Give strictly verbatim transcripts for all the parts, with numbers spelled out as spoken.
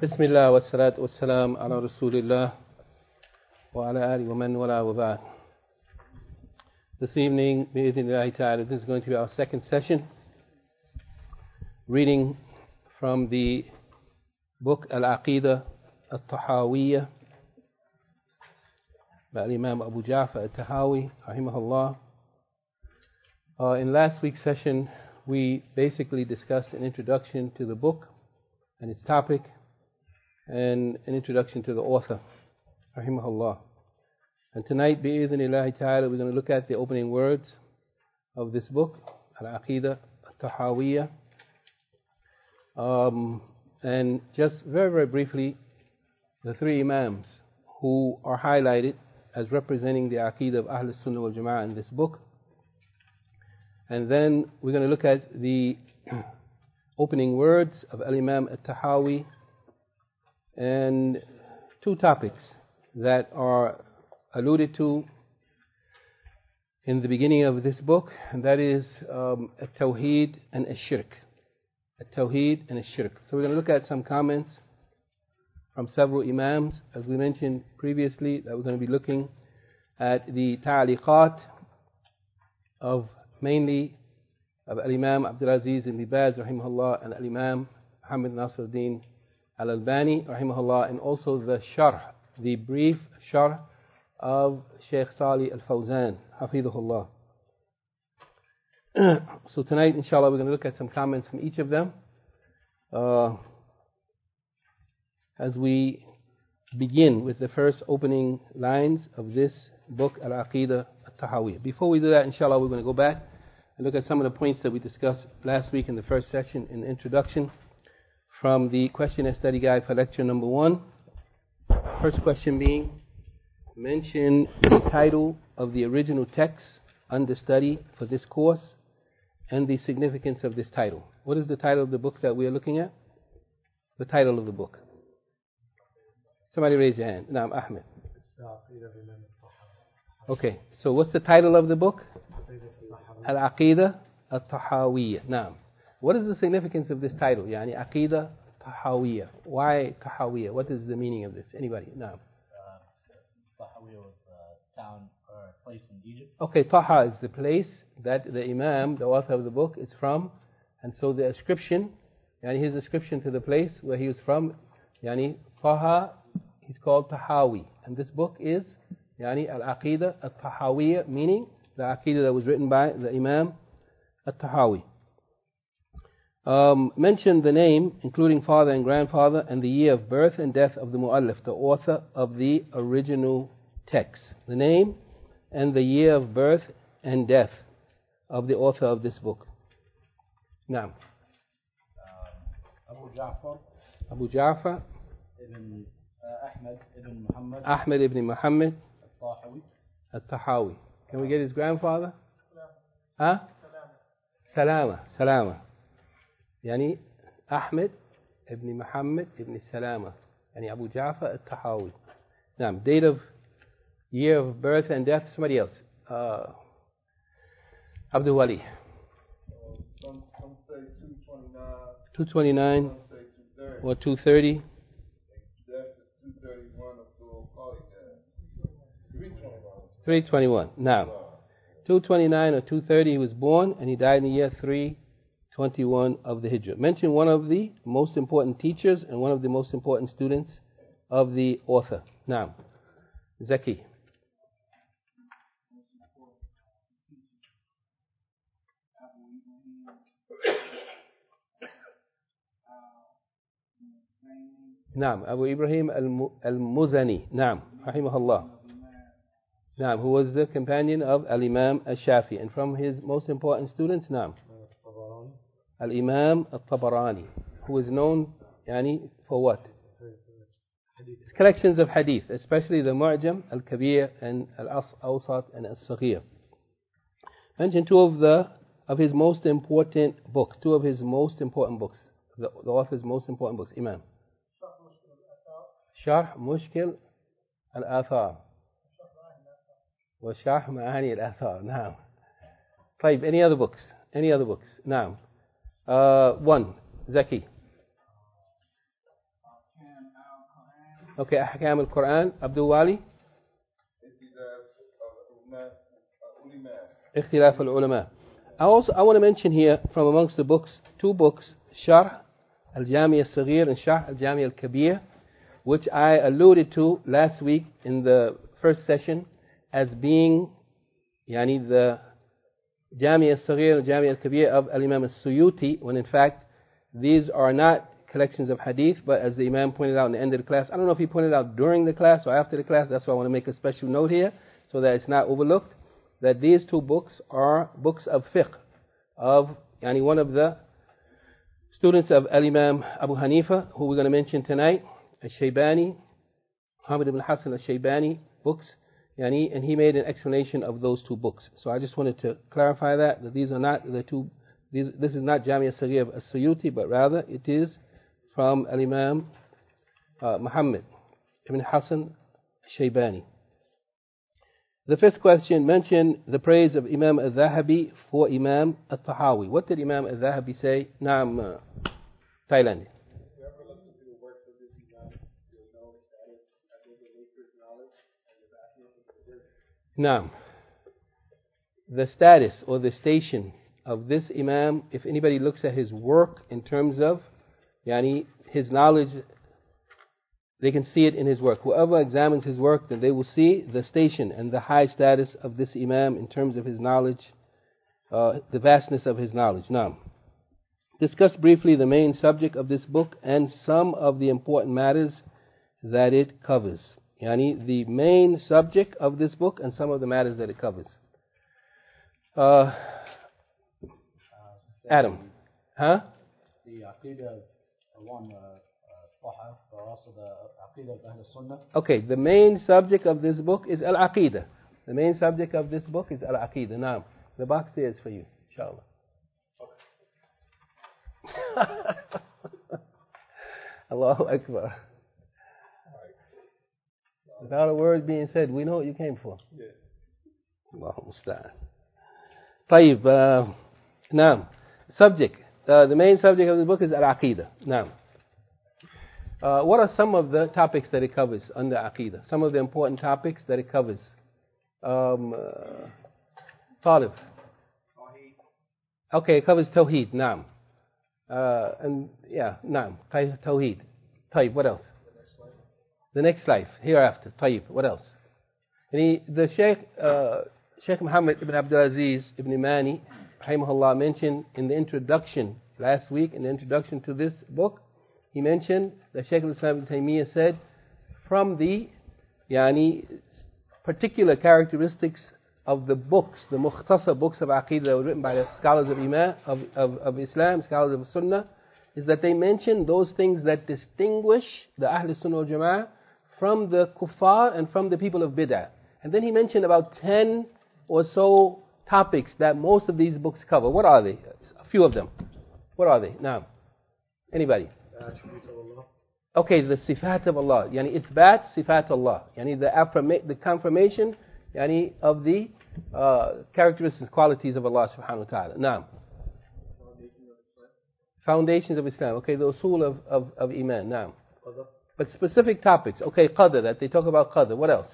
بسم الله والصلاة والسلام على رسول الله وعلى آله ومن والاه وبعد. This evening, بإذن ta'ala, this is going to be our second session, reading from the book Al-Aqidah Al-Tahawiyya by Imam Abu Ja'far Al-Tahawi, rahimahullah. Uh, in last week's session, we basically discussed an introduction to the book and its topic, and an introduction to the author, rahimahullah. And tonight, bi'idhnillahi ta'ala, we're going to look at the opening words of this book, Al-Aqidah Al-Tahawiyya. Um, and just very, very briefly, the three Imams who are highlighted as representing the Aqidah of Ahl Sunnah wal Jama'ah in this book. And then we're going to look at the opening words of Al-Imam Al-Tahawi, and two topics that are alluded to in the beginning of this book, and that is um, At-Tawheed and Ash-Shirk. At-Tawheed and Ash-Shirk. So we're going to look at some comments from several Imams, as we mentioned previously, that we're going to be looking at the ta'liqat of mainly of Al-Imam Abdul Aziz ibn Baz, rahimahullah, and Al-Imam Muhammad Nasiruddin Al-Albani, rahimahullah, and also the sharh, the brief sharh of Shaykh Salih Al-Fawzan, hafidhullah. So tonight, inshallah, we're going to look at some comments from each of them uh, as we begin with the first opening lines of this book, Al-Aqidah Al-Tahawiyya. Before we do that, inshallah, we're going to go back and look at some of the points that we discussed last week in the first session in the introduction from the question and study guide for lecture number one. First question being, mention the title of the original text under study for this course and the significance of this title. What is the title of the book that we are looking at? The title of the book. Somebody raise your hand. Naam, Ahmed. Okay, so what's the title of the book? Al-Aqidah Al-Tahawiyya. Naam. What is the significance of this title? Yani Aqidah Tahawiyya. Why Tahawiyya? What is the meaning of this? Anybody? Naam. Uh, Tahawiyya was a town or a place in Egypt. Okay, Taha is the place that the Imam, the author of the book, is from. And so the ascription, yani his ascription to the place where he was from, yani Taha, he's called Tahawi. And this book is yani Al-Aqidah Al-Tahawiyya, meaning the Aqidah that was written by the Imam Al-Tahawi. Um, mention the name, including father and grandfather, and the year of birth and death of the Mu'allif, the author of the original text. The name and the year of birth and death of the author of this book. Naam. Uh, Abu Ja'far. Abu Ja'far. Ibn uh, Ahmed ibn Muhammad. Ahmed ibn Muhammad. Al-Tahawi. Al-Tahawi. Can we get his grandfather? Huh? Salama. Salama. Yani Ahmed ibn Muhammad ibn Salama. Yani Abu Ja'far Al-Tahawi. Now, date of, year of birth and death, somebody else. Uh, Abdul Wali. Some, some say two twenty-nine. two twenty-nine. Some say two thirty. Or two thirty. Death is two thirty-one of the three twenty-one. three twenty-one. Now, two twenty-nine or two thirty, he was born, and he died in the year three twenty-one of the Hijrah. Mention one of the most important teachers and one of the most important students of the author. Now, Zaki. Naam, Abu Ibrahim al-Muzani. Naam, rahimahullah. Naam, who was the companion of Al-Imam al-Shafi. And from his most important students, Naam, Al-Imam al-Tabarani, who is known yani, for what? His collections of hadith, especially the Mu'jam, Al-Kabir, and Al-Awsat, and Al-Saghir. Mention two of the of his most important books, two of his most important books, the, the author's most important books, Imam. Sharh Mushkil Al-Athar wa Sharh Ma'ani Al-Athar. Now, طيب, any other books? Any other books? Now, uh, one, Zaki. Okay, Ahkam al-Quran. Abdul Wali. Ikhtilaf al-Ulama. I also I want to mention here from amongst the books, two books, Sharh al-Jami al-Saghir and Sharh al-Jami al-Kabir, which I alluded to last week in the first session as being yani the Jami al-Saghir and Jami al-Kabir of al-Imam al-Suyuti, when in fact these are not collections of hadith, but as the Imam pointed out in the end of the class, I don't know if he pointed out during the class or after the class, that's why I want to make a special note here so that it's not overlooked, that these two books are books of fiqh of yani one of the students of al-Imam Abu Hanifa, who we're going to mention tonight, al-Shaybani, Muhammad ibn Hassan al-Shaybani books, yani, and he made an explanation of those two books. So I just wanted to clarify that, that these are not the two, these, this is not Jami al-Saghir of al-Suyuti, but rather it is from al-Imam uh, Muhammad ibn Hassan al-Shaybani. The fifth question mentioned the praise of Imam al-Dhahabi for Imam al-Tahawi. What did Imam al-Dhahabi say? Naam, uh, Thailand. Naam. The status or the station of this Imam, if anybody looks at his work in terms of yani, his knowledge, they can see it in his work. Whoever examines his work, then they will see the station and the high status of this Imam in terms of his knowledge, uh, the vastness of his knowledge. Now, discuss briefly the main subject of this book and some of the important matters that it covers. Yani, the main subject of this book and some of the matters that it covers. Uh, Adam. Huh? The Aqidah, one, uh, or also the Aqidah of Ahl Sunnah. Okay, the main subject of this book is Al-Aqidah. The main subject of this book is Al-Aqidah. Now, the box there is for you, inshallah. Allahu Akbar. Without a word being said, we know what you came for. Yeah. Allahu Musta'an. Tayyib. Uh, now, subject. Uh, the main subject of the book is Al-Aqidah. Now, uh, what are some of the topics that it covers under Aqidah? Some of the important topics that it covers. Um, uh, Talib. Okay, it covers Tawheed. Naam. Uh, and yeah, Naam. Tawheed. Tayyib. What else? The next life, hereafter. Tayyib. What else? And he, the Sheikh, uh, Sheikh Muhammad ibn Abdul Aziz ibn Mani, rahimahullah, mentioned in the introduction last week, in the introduction to this book, he mentioned that Shaykh al-Islam ibn Taymiyyah said, from the yani, particular characteristics of the books, the mukhtasar books of Aqidah that were written by the scholars of Imam, of, of, of Islam, scholars of Sunnah, is that they mention those things that distinguish the Ahl Sunnah wal Jama'ah from the kuffar and from the people of bid'ah. And then he mentioned about ten or so topics that most of these books cover. What are they? A few of them. What are they? Now, anybody? The attributes of Allah. Okay, the sifat of Allah. Yani ithbat sifat Allah. Yani the, affirma- the confirmation yani, of the uh, characteristics, qualities of Allah subhanahu wa ta'ala. Now, foundations of Islam. Okay, the usul of, of, of Iman. Now, but specific topics. Okay, qadr, that they talk about qadr. What else?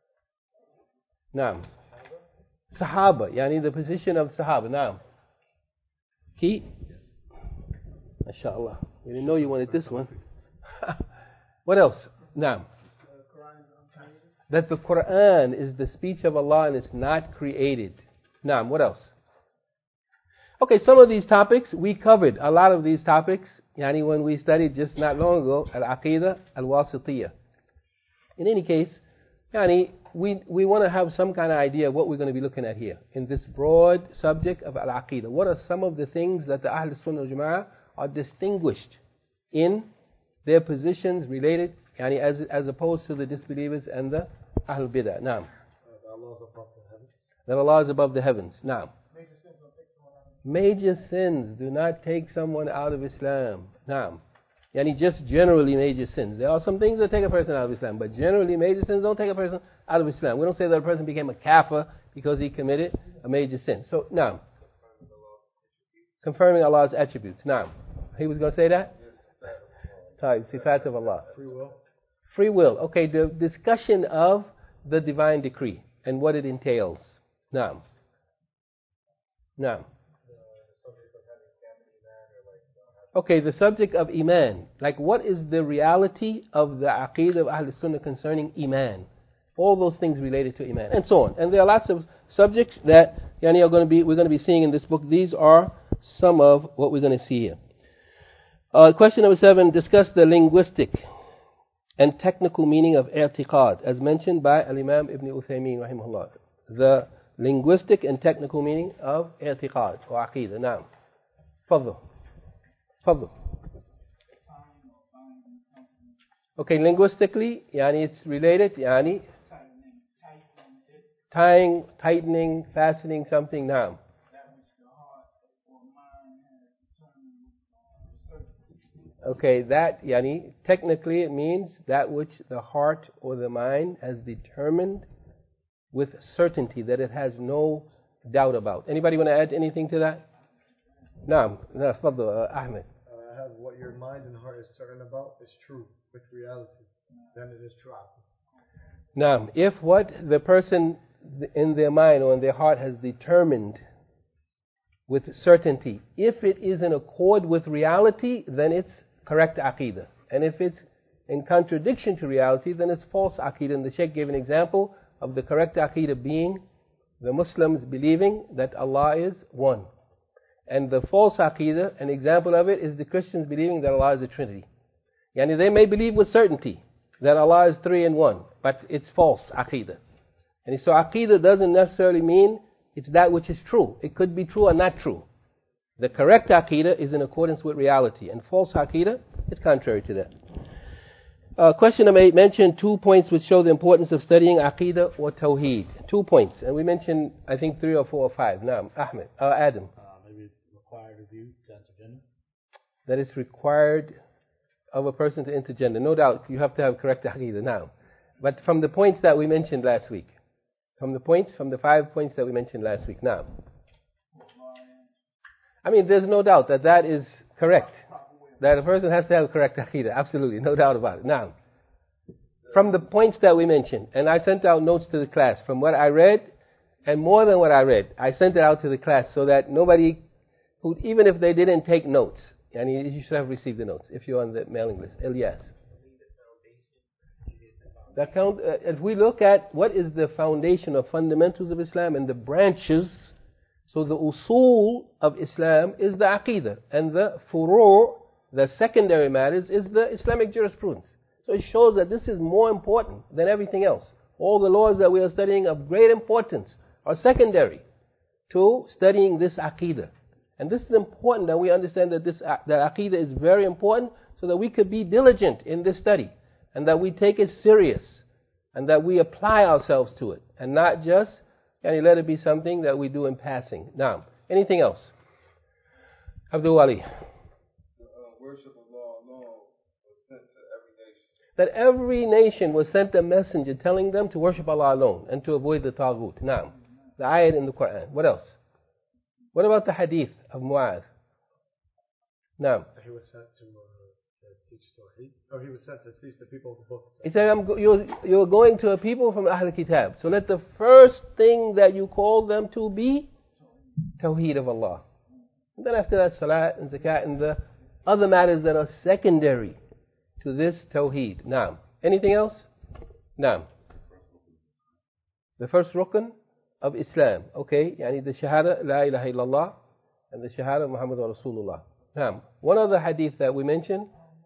Now, Sahaba. Yani the position of Sahaba. Now, Key? MashaAllah. We didn't know you wanted this one. What else? Now, that the Quran is the speech of Allah and it's not created. Now, what else? Okay, some of these topics we covered. A lot of these topics, yani when we studied just not long ago, Al-Aqidah Al-Wasitiyah. In any case, yani we we want to have some kind of idea of what we're going to be looking at here in this broad subject of Al-Aqidah. What are some of the things that the Ahl Sunnah wal Jama'ah are distinguished in their positions related, yani as as opposed to the disbelievers and the Ahl Bidah? Naam. That Allah is above the heavens. Naam. Major sins do not take someone out of Islam. Naam. Yani just generally major sins. There are some things that take a person out of Islam, but generally major sins don't take a person out of Islam. We don't say that a person became a kafir because he committed a major sin. So, naam. Confirming Allah's attributes. Naam. He was going to say that? Type, sifat of Allah. Free will. Free will. Okay, the discussion of the divine decree and what it entails. Naam. Naam. Okay, the subject of Iman. Like, what is the reality of the Aqeedah of Ahl Sunnah concerning Iman? All those things related to Iman, and so on. And there are lots of subjects that yani, are going to be, we're going to be seeing in this book. These are some of what we're going to see here. Uh, question number seven, discuss the linguistic and technical meaning of i'tiqad, as mentioned by Al-Imam Ibn Uthaymeen, rahimahullah. The linguistic and technical meaning of i'tiqad, or aqeedah. Naam. Fadl. Fadl. Okay, linguistically, yani it's related, yani tying, tightening, fastening something. Naam. Okay, that, yani, technically it means that which the heart or the mind has determined with certainty, that it has no doubt about. Anybody want to add anything to that? Naam, no, Fadl, uh, Ahmed. Uh, I have what your mind and heart is certain about is true with reality. Then it is true. Naam, if what the person in their mind or in their heart has determined with certainty, if it is in accord with reality, then it's correct aqeedah. And if it's in contradiction to reality, then it's false aqeedah. And the Shaykh gave an example of the correct aqeedah being the Muslims believing that Allah is one. And the false aqeedah, an example of it, is the Christians believing that Allah is a Trinity. Yani they may believe with certainty that Allah is three and one, but it's false aqeedah. And so aqeedah doesn't necessarily mean it's that which is true. It could be true or not true. The correct aqeedah is in accordance with reality, and false aqeedah is contrary to that. Uh, question number eight mentioned two points which show the importance of studying aqeedah or tawheed. Two points, and we mentioned I think three or four or five. Naam, Ahmed, uh, Adam. Uh, maybe required review to enter Jannah. That is required of a person to enter Jannah. No doubt, you have to have correct aqeedah now. But from the points that we mentioned last week, from the points, from the five points that we mentioned last week, now. I mean, there's no doubt that that is correct. That a person has to have correct aqeedah. Absolutely, no doubt about it. Now, from the points that we mentioned, and I sent out notes to the class from what I read, and more than what I read, I sent it out to the class so that nobody, who, even if they didn't take notes, and you should have received the notes if you're on the mailing list. Ilyas. The count, uh, if we look at what is the foundation of fundamentals of Islam and the branches, so the usul of Islam is the aqeedah, and the furu', the secondary matters, is the Islamic jurisprudence. So it shows that this is more important than everything else. All the laws that we are studying of great importance are secondary to studying this aqeedah. And this is important that we understand that this that aqeedah is very important, so that we could be diligent in this study, and that we take it serious, and that we apply ourselves to it, and not just and let it be something that we do in passing. Now, anything else? Abdul Wali. The uh, worship of Allah alone was sent to every nation. That every nation was sent a messenger telling them to worship Allah alone and to avoid the taghut. Now, the ayat in the Quran. What else? What about the hadith of Mu'adh? Now, he was sent to, uh, to teach Tawheed. Or he was sent to teach the people of the book. He said, I'm go- you're, you're going to a people from Ahl Kitab. So let the first thing that you call them to be Tawheed of Allah. And then after that, Salat and Zakat and the other matters that are secondary to this Tawheed. Naam. Anything else? Naam. The first rukn of Islam. Okay, yani the Shahada, La ilaha illallah, and the Shahada, Muhammadur Rasulullah. Naam. One other hadith that we mentioned.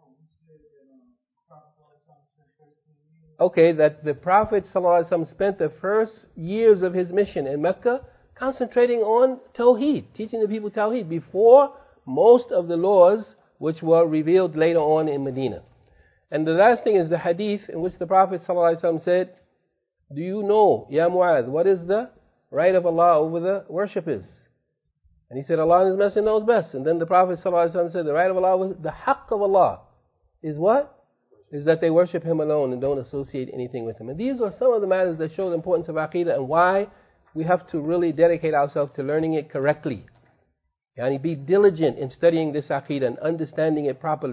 Okay, that the Prophet ﷺ spent the first years of his mission in Mecca concentrating on Tawheed, teaching the people Tawheed, before most of the laws which were revealed later on in Medina. And the last thing is the hadith in which the Prophet ﷺ said, do you know, Ya Mu'adh, what is the right of Allah over the worshippers? And he said, Allah and His Messenger knows best. And then the Prophet ﷺ said, the right of Allah, was, the haqq of Allah is what? Is that they worship Him alone and don't associate anything with Him. And these are some of the matters that show the importance of aqeedah and why we have to really dedicate ourselves to learning it correctly. Yani be diligent in studying this aqeedah and understanding it properly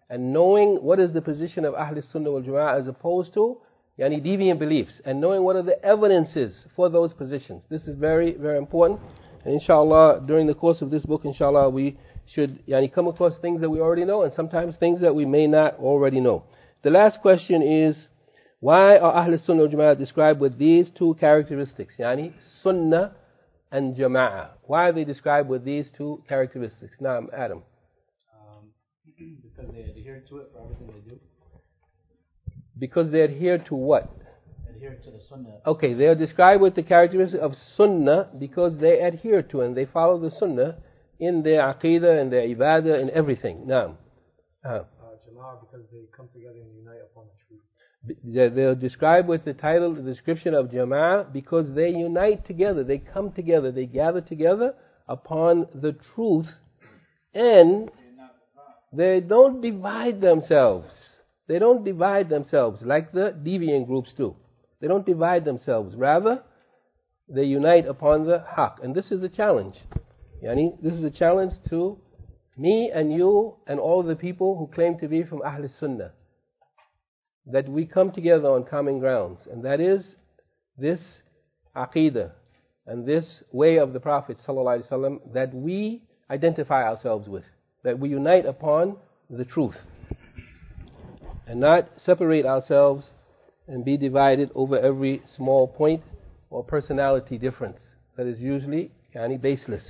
and knowing what is the position of Ahl Sunnah wal Jama'ah as opposed to yani deviant beliefs, and knowing what are the evidences for those positions. This is very, very important. And inshallah, during the course of this book, inshallah, we should yani come across things that we already know and sometimes things that we may not already know. The last question is, why are Ahl Sunnah wal Jama'ah described with these two characteristics, yani Sunnah and Jama'ah? Why are they described with these two characteristics? Naam, Adam. Um, because they adhere to it for everything they do. Because they adhere to what? Adhere to the Sunnah. Okay, they are described with the characteristic of Sunnah because they adhere to and they follow the Sunnah in their Aqidah and their Ibadah and everything. Naam. Uh, uh, Jama'ah, because they come together and unite upon the truth. They are described with the title, the description of Jama'ah because they unite together, they come together, they gather together upon the truth, and they don't divide themselves. They don't divide themselves like the deviant groups do. They don't divide themselves. Rather, they unite upon the haqq. And this is a challenge. Yani, this is a challenge to me and you and all the people who claim to be from Ahl Sunnah. That we come together on common grounds. And that is this Aqidah and this way of the Prophet ﷺ that we identify ourselves with. That we unite upon the truth. And not separate ourselves and be divided over every small point or personality difference that is usually yani, baseless.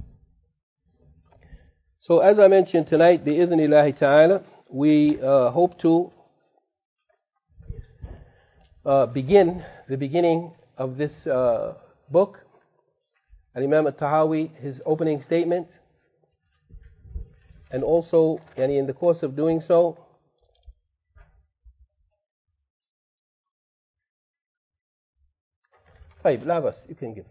So as I mentioned tonight, bi'idhnillahi ta'ala, we uh, hope to uh, begin the beginning of this uh, book. Al-Imam al-Tahawi, his opening statement, and also yani, in the course of doing so, Fine, Lavas, you can give.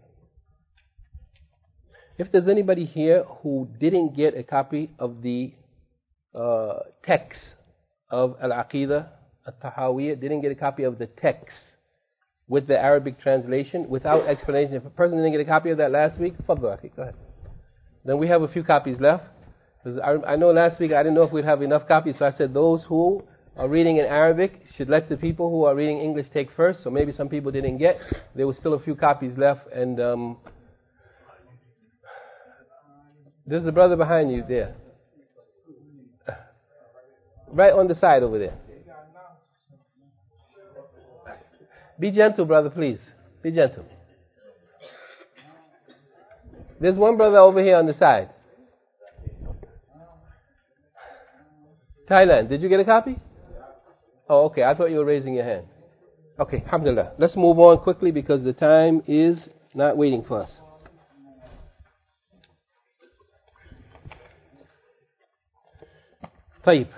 If there's anybody here who didn't get a copy of the uh, text of Al-Aqidah Al-Tahawiyya, didn't get a copy of the text with the Arabic translation, without explanation, if a person didn't get a copy of that last week, Fadl, go ahead. Then we have a few copies left. Because I, I know last week I didn't know if we'd have enough copies, so I said those who are reading in Arabic should let the people who are reading English take first. So maybe some people didn't get. There were still a few copies left, and um, there's a brother behind you there, right on the side over there. Be gentle, brother, please. Be gentle. There's one brother over here on the side. Thailand, did you get a copy? Oh, okay. I thought you were raising your hand. Okay, alhamdulillah. Let's move on quickly because the time is not waiting for us. Tayyib.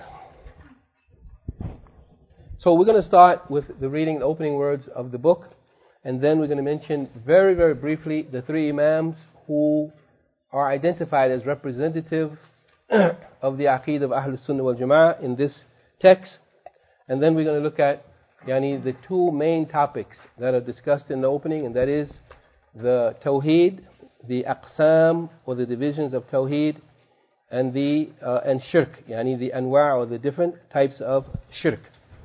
So we're going to start with the reading, the opening words of the book, and then we're going to mention very, very briefly the three Imams who are identified as representative of the Aqeedah of Ahl Sunnah wal Jama'ah in this text. And then we're going to look at yani, the two main topics that are discussed in the opening, and that is the Tawheed, the Aqsam or the divisions of Tawheed, and the uh, and Shirk, yani the Anwa' or the different types of Shirk.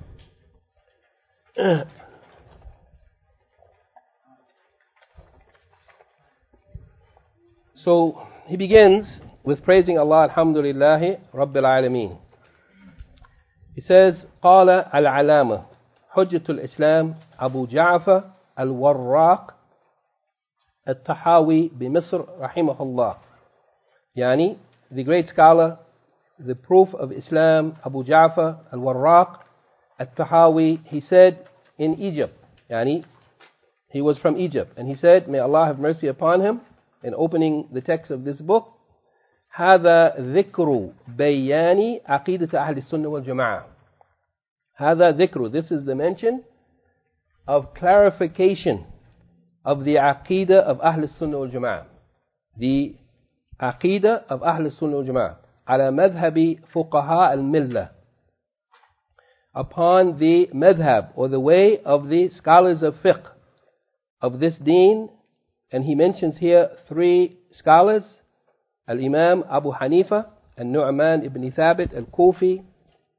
So he begins with praising Allah, alhamdulillahi rabbil alameen. He says, قال العلامة حجة الإسلام أبو جعفر الوراق الطحاوي بمصر رحمه الله. Yani, the great scholar, the proof of Islam, Abu Ja'far al-Warraq al-Tahawi, he said in Egypt, yani, he was from Egypt, and he said, may Allah have mercy upon him, in opening the text of this book, هذا ذكر بيان عقيدة أهل السنة والجماعة. هذا ذكر, this is the mention of clarification of the Aqidah of Ahl Sunnah wal Jama'ah. The Aqidah of Ahl Sunnah wal Jama'ah. على مذهب فقهاء الملة. Upon the madhab or the way of the scholars of fiqh of this deen. And he mentions here three scholars. Al-Imam Abu Hanifa, Al-Nu'man ibn Thabit Al-Kufi,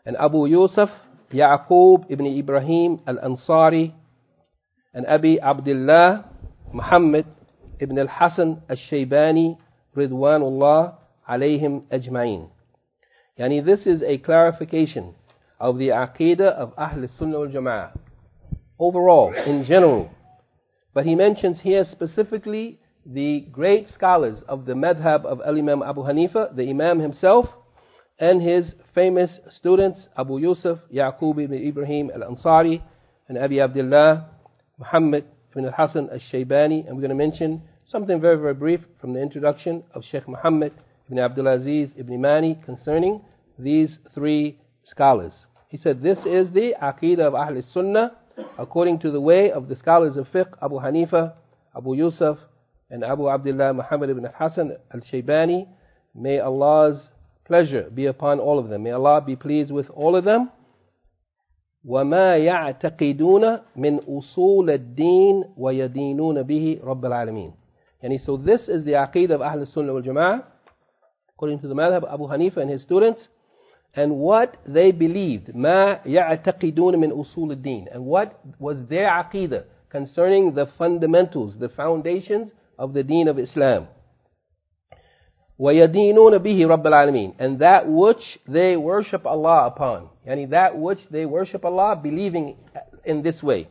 and Abu Yusuf Yaqub ibn Ibrahim al-Ansari, and Abi Abdullah Muhammad ibn al-Hasan al-Shaybani Ridwanullah alayhim ajma'in. Yani this is a clarification of the Aqidah of Ahl Sunnah wal Jama'ah overall, in general. But he mentions here specifically the great scholars of the madhab of Al-Imam Abu Hanifa, the Imam himself, and his famous students, Abu Yusuf Yaqub ibn Ibrahim al-Ansari, and Abi Abdullah Muhammad ibn al-Hasan al-Shaybani. And we're going to mention something very, very brief from the introduction of Sheikh Muhammad ibn Abdul Aziz ibn Mani concerning these three scholars. He said, this is the Aqidah of Ahl Sunnah according to the way of the scholars of fiqh, Abu Hanifa, Abu Yusuf, and Abu Abdullah Muhammad ibn al-Hasan al-Shaybani. May Allah's pleasure be upon all of them. May Allah be pleased with all of them. وَمَا يَعْتَقِدُونَ مِنْ أُصُولَ الدِّينِ وَيَدِينُونَ بِهِ رَبَّ الْعَالَمِينَ. Yani, so this is the Aqidah of Ahl Sunnah wal Jama'ah according to the madhab of Abu Hanifa and his students, and what they believed. مَا يَعْتَقِدُونَ مِنْ أُصُولِ الدِّينِ. And what was their Aqidah concerning the fundamentals, the foundations of the deen of Islam. وَيَدِينُونَ بِهِ رَبَّ الْعَالَمِينَ. And that which they worship Allah upon. Yani that which they worship Allah, believing in this way.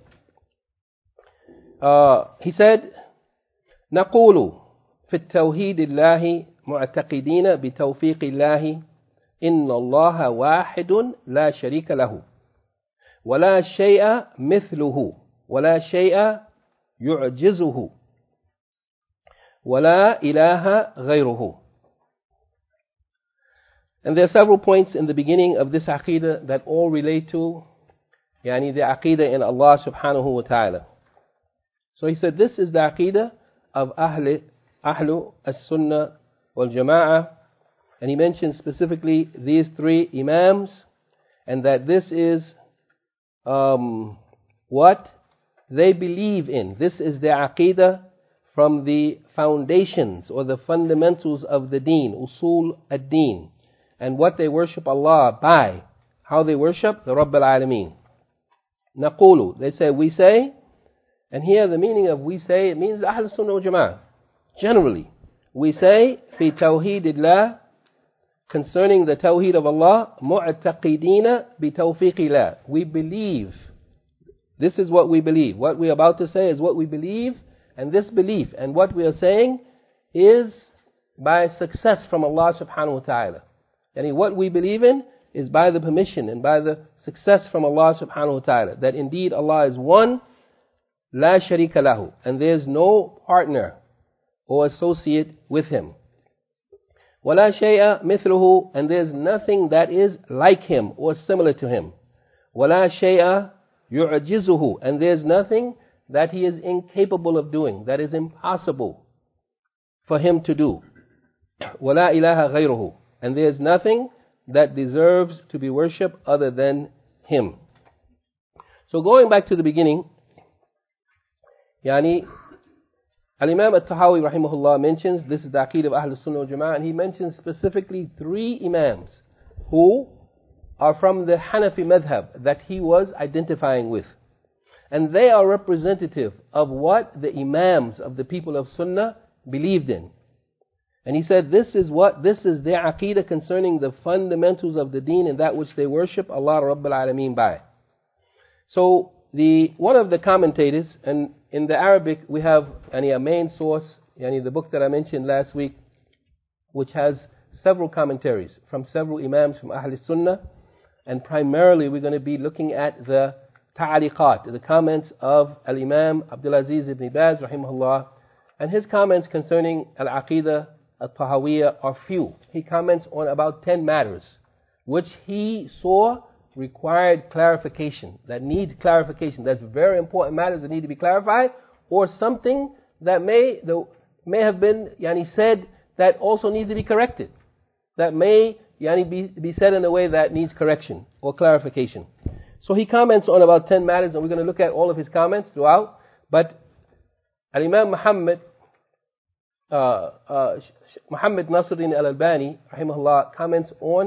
Uh, he said, نقول في التوحيد الله معتقدين بتوفيق الله إن الله واحد لا شريك له ولا شيء مثله ولا شيء يعجزه ولا إله غيره. And there are several points in the beginning of this Aqidah that all relate to yani the Aqidah in Allah subhanahu wa ta'ala. So he said, this is the Aqidah of Ahl, Ahlu as-Sunnah wal Jama'ah. And he mentioned specifically these three Imams, and that this is um, what they believe in. This is their Aqidah from the foundations or the fundamentals of the deen, usul ad-deen, and what they worship Allah by, how they worship the Rabb al-Alameen. Naqulu, they say, we say, and here the meaning of we say, it means Ahl Sunnah wal Jama'ah. Generally, we say, fi tawheedillah, concerning the tawheed of Allah, mu'taqidina bi tawfiqillah. We believe. This is what we believe. What we are about to say is what we believe, and this belief and what we are saying is by success from Allah subhanahu wa ta'ala. And what we believe in is by the permission and by the success from Allah subhanahu wa ta'ala. That indeed Allah is one, la sharika lahu, and there is no partner or associate with Him. وَلَا شَيْءَ مِثْلُهُ, and there is nothing that is like Him or similar to Him. وَلَا شَيْءَ يُعْجِزُهُ, and there is nothing that He is incapable of doing, that is impossible for Him to do. وَلَا إِلَهَ غَيْرُهُ, and there is nothing that deserves to be worshipped other than Him. So going back to the beginning, yani, Al-Imam At-Tahawi rahimahullah mentions, this is the Aqeedah of Ahl Sunnah wal Jama'ah, and he mentions specifically three Imams who are from the Hanafi madhab that he was identifying with. And they are representative of what the Imams of the people of Sunnah believed in. And he said, this is what, this is their Aqeedah concerning the fundamentals of the deen and that which they worship Allah Rabbul Alameen by. So, the one of the commentators, and in the Arabic we have yani, a main source, yani, the book that I mentioned last week, which has several commentaries from several Imams from Ahl Sunnah, and primarily we're going to be looking at the ta'aliqat, the comments of Al-Imam Abdul Aziz ibn Baz rahimahullah, and his comments concerning Al-Aqidah Al-Tahawiyah are few. He comments on about ten matters which he saw required clarification, that need clarification. That's very important matters that need to be clarified, or something that may the, may have been yani, said that also needs to be corrected, that may yani, be, be said in a way that needs correction or clarification. So he comments on about ten matters, and we're going to look at all of his comments throughout. But Al-Imam Muhammad uh, uh, Muhammad Nasruddin Al-Albani rahimahullah comments on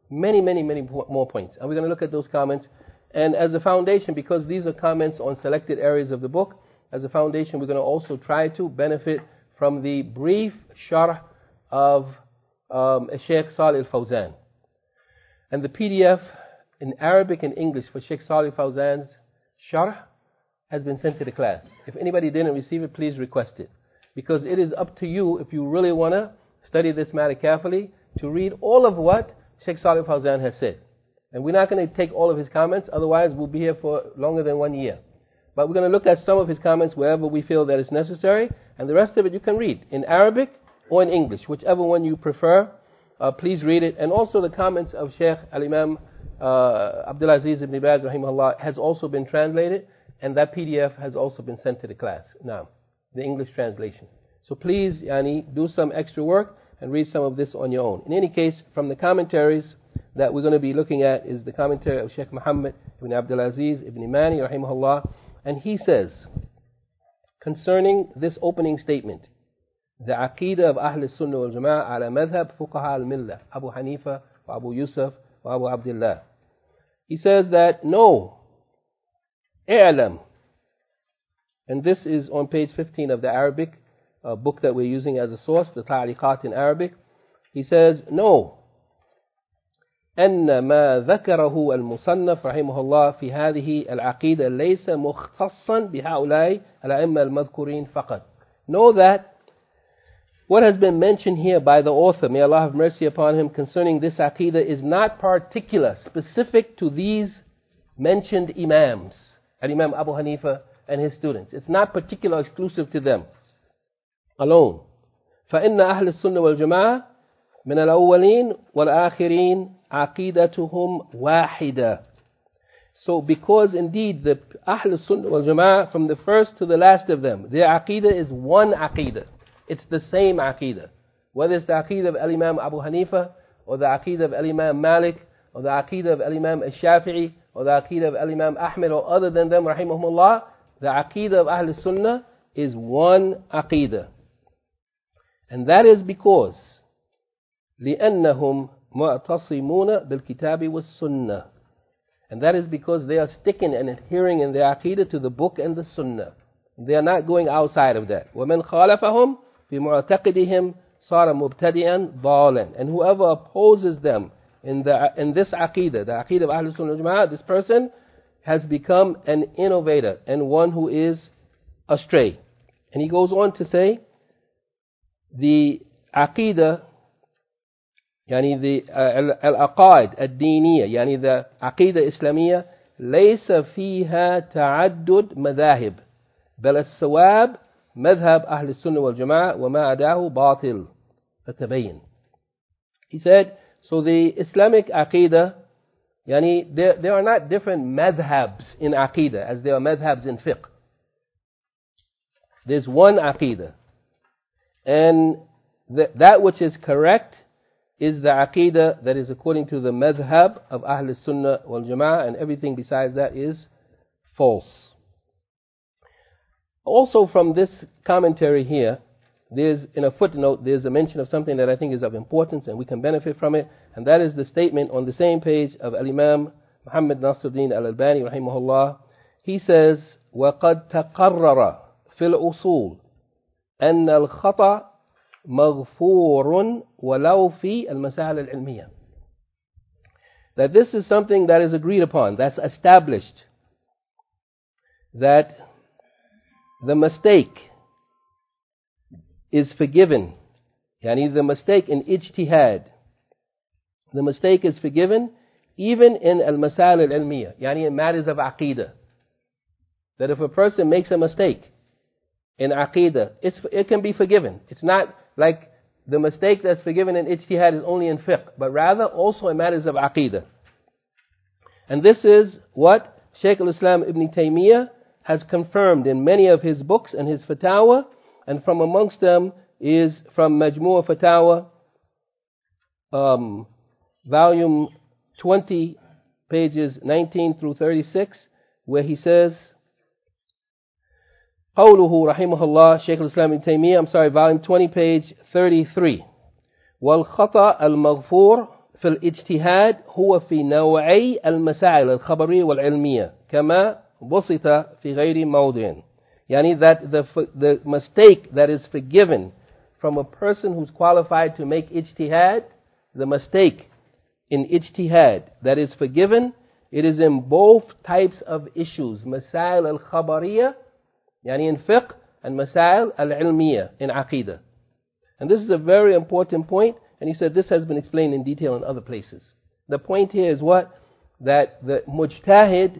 many, many, many more points. And we're going to look at those comments. And as a foundation, because these are comments on selected areas of the book, as a foundation, we're going to also try to benefit from the brief sharh of um, Sheikh Salih Al-Fawzan. And the P D F in Arabic and English for Sheikh Salih Al-Fawzan's sharh has been sent to the class. If anybody didn't receive it, please request it. Because it is up to you, if you really want to study this matter carefully, to read all of what Sheikh Salih Al-Fawzan has said. And we're not going to take all of his comments, otherwise we'll be here for longer than one year. But we're going to look at some of his comments wherever we feel that it's necessary, and the rest of it you can read in Arabic or in English, whichever one you prefer. Uh, please read it. And also the comments of Sheikh Al-Imam uh, Abdul Aziz ibn Baz rahimahullah has also been translated, and that P D F has also been sent to the class now, the English translation. So please, Yani, do some extra work and read some of this on your own. In any case, from the commentaries that we're going to be looking at is the commentary of Sheikh Muhammad ibn Abdul Aziz ibn Mani rahimahullah, and he says concerning this opening statement, the Aqidah of Ahl Sunnah wal Jama'ah ala madhab fuqaha al-millah, Abu Hanifa, wa Abu Yusuf, wa Abu Abdullah. He says that, no, i'lam, and this is on page fifteen of the Arabic uh, book that we're using as a source, the Ta'liqat in Arabic. He says, no, أن ما ذكره المصنف رحمه الله في هذه العقيدة ليس مختصا بهؤلاء الأئمة المذكورين فقط. Know that what has been mentioned here by the author, may Allah have mercy upon him, concerning this aqidah is not particular, specific to these mentioned imams, Al-Imam Abu Hanifa and his students. It's not particular, exclusive to them alone. فإن أهل السنة والجماعة من الأولين والآخرين عقيدتهم واحدة. So because indeed the Ahl Sunnah wal Jama'ah, from the first to the last of them, their aqidah is one aqidah. It's the same aqidah. Whether it's the aqidah of Al-Imam Abu Hanifa, or the aqidah of Al-Imam Malik, or the aqidah of Al-Imam Al-Shafi'i, or the aqidah of Al-Imam Ahmed, or other than them, rahimahumullah, the aqidah of Ahl Sunnah is one aqidah. And that is because لأنهم معتصمون بالكتاب والسنة. And that is because they are sticking and adhering in their aqidah to the book and the sunnah. They are not going outside of that. ومن خالفهم في معتقدهم صار مبتدئا ضالا. And whoever opposes them in the in this aqidah, the aqidah of Ahl Sunnah Jama'ah, this person has become an innovator and one who is astray. And he goes on to say, the aqidah, يعني the العقائد الدينية, يعني the عقيدة الإسلامية ليس فيها تعدد مذاهب بل الصواب مذهب أهل السنة والجماعة وما عداه باطل فتبين. He said, so the Islamic aqidah, يعني there, there are not different madhabs in aqidah as there are madhabs in fiqh. There's one aqidah, and th- that which is correct is the aqidah that is according to the madhab of Ahl Sunnah wal Jama'ah, and everything besides that is false. Also from this commentary here, there's in a footnote, there's a mention of something that I think is of importance and we can benefit from it, and that is the statement on the same page of Al-Imam Muhammad Nasiruddin Al-Albani rahimahullah. He says, وَقَدْ تَقَرَّرَ فِي الْأُصُولِ أَنَّ الْخَطَأ مغفور ولو في المسائل العلمية. That this is something that is agreed upon, that's established, that the mistake is forgiven. Yani the mistake in ijtihad, the mistake is forgiven even in al-masail al-ilmiyah, yani in matters of aqidah. That if a person makes a mistake in aqidah, it's, it can be forgiven. It's not like the mistake that's forgiven in ijtihad is only in fiqh, but rather also in matters of aqidah. And this is what Shaykh al-Islam Ibn Taymiyyah has confirmed in many of his books and his fatawa, and from amongst them is from Majmu' Fatawa, um, volume twenty, pages nineteen through thirty-six, where he says, قوله رحمه الله, Shaykh al-Islam Ibn Taymiyyah, I'm sorry, volume twenty, page thirty-three. والخطأ المغفور في في الاجتهاد هو في نوعي المسائل الخبرية والعلمية كما بسط في غير موضع. Yani that the, the mistake that is forgiven from a person who's qualified to make ijtihad, the mistake in ijtihad that is forgiven, it is in both types of issues, masail al-khabariyah, yani in fiqh, and masail al-ilmiyah, in aqidah. And this is a very important point, and he said this has been explained in detail in other places. The point here is what? That the mujtahid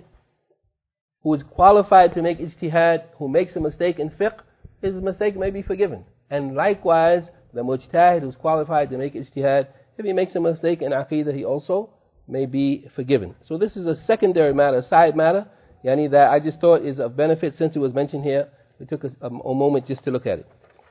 who is qualified to make ijtihad, who makes a mistake in fiqh, his mistake may be forgiven. And likewise, the mujtahid who is qualified to make ijtihad, if he makes a mistake in aqidah, he also may be forgiven. So this is a secondary matter, a side matter, yani that I just thought is of benefit since it was mentioned here. We took a, a, a moment just to look at it.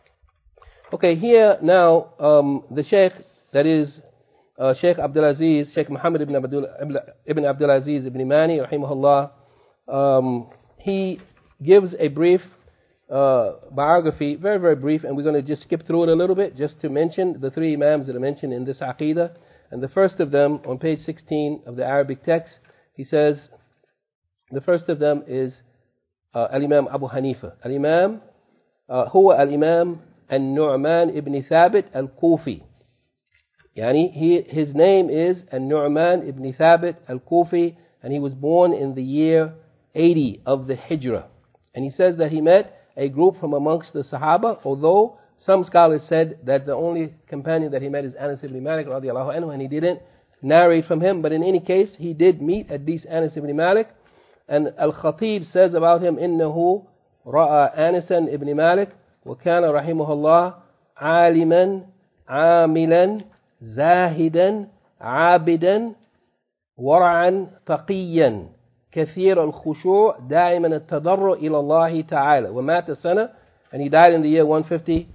Okay, here now, um, the Shaykh, that is uh, Shaykh Abdul Aziz, Shaykh Muhammad ibn Abdul, ibn Abdul Aziz ibn Mani, rahimahullah, Um, he gives a brief uh, biography, very, very brief, and we're going to just skip through it a little bit just to mention the three Imams that are mentioned in this Aqidah. And the first of them, on page sixteen of the Arabic text, he says, the first of them is uh, Al-Imam Abu Hanifa. Al-Imam, uh, huwa Al-Imam An-Nu'man ibn Thabit Al-Kufi. Yani, he, his name is An-Nu'man ibn Thabit Al-Kufi, and he was born in the year eighty of the Hijrah. And he says that he met a group from amongst the Sahaba, although some scholars said that the only companion that he met is Anas ibn Malik radiallahu anhu, and he didn't narrate from him. But in any case, he did meet at least Anas ibn Malik. And Al-Khatib says about him, إِنَّهُ رَأَى آنِسًا ibn Malik وَكَانَ رَحِمَهُ اللَّهِ عَالِمًا عَامِلًا زَاهِدًا عَابِدًا ورعا تقيا كثير الخشوع دائما التضرع إلى الله تعالى ومات سنة, and he died in the year one fifty,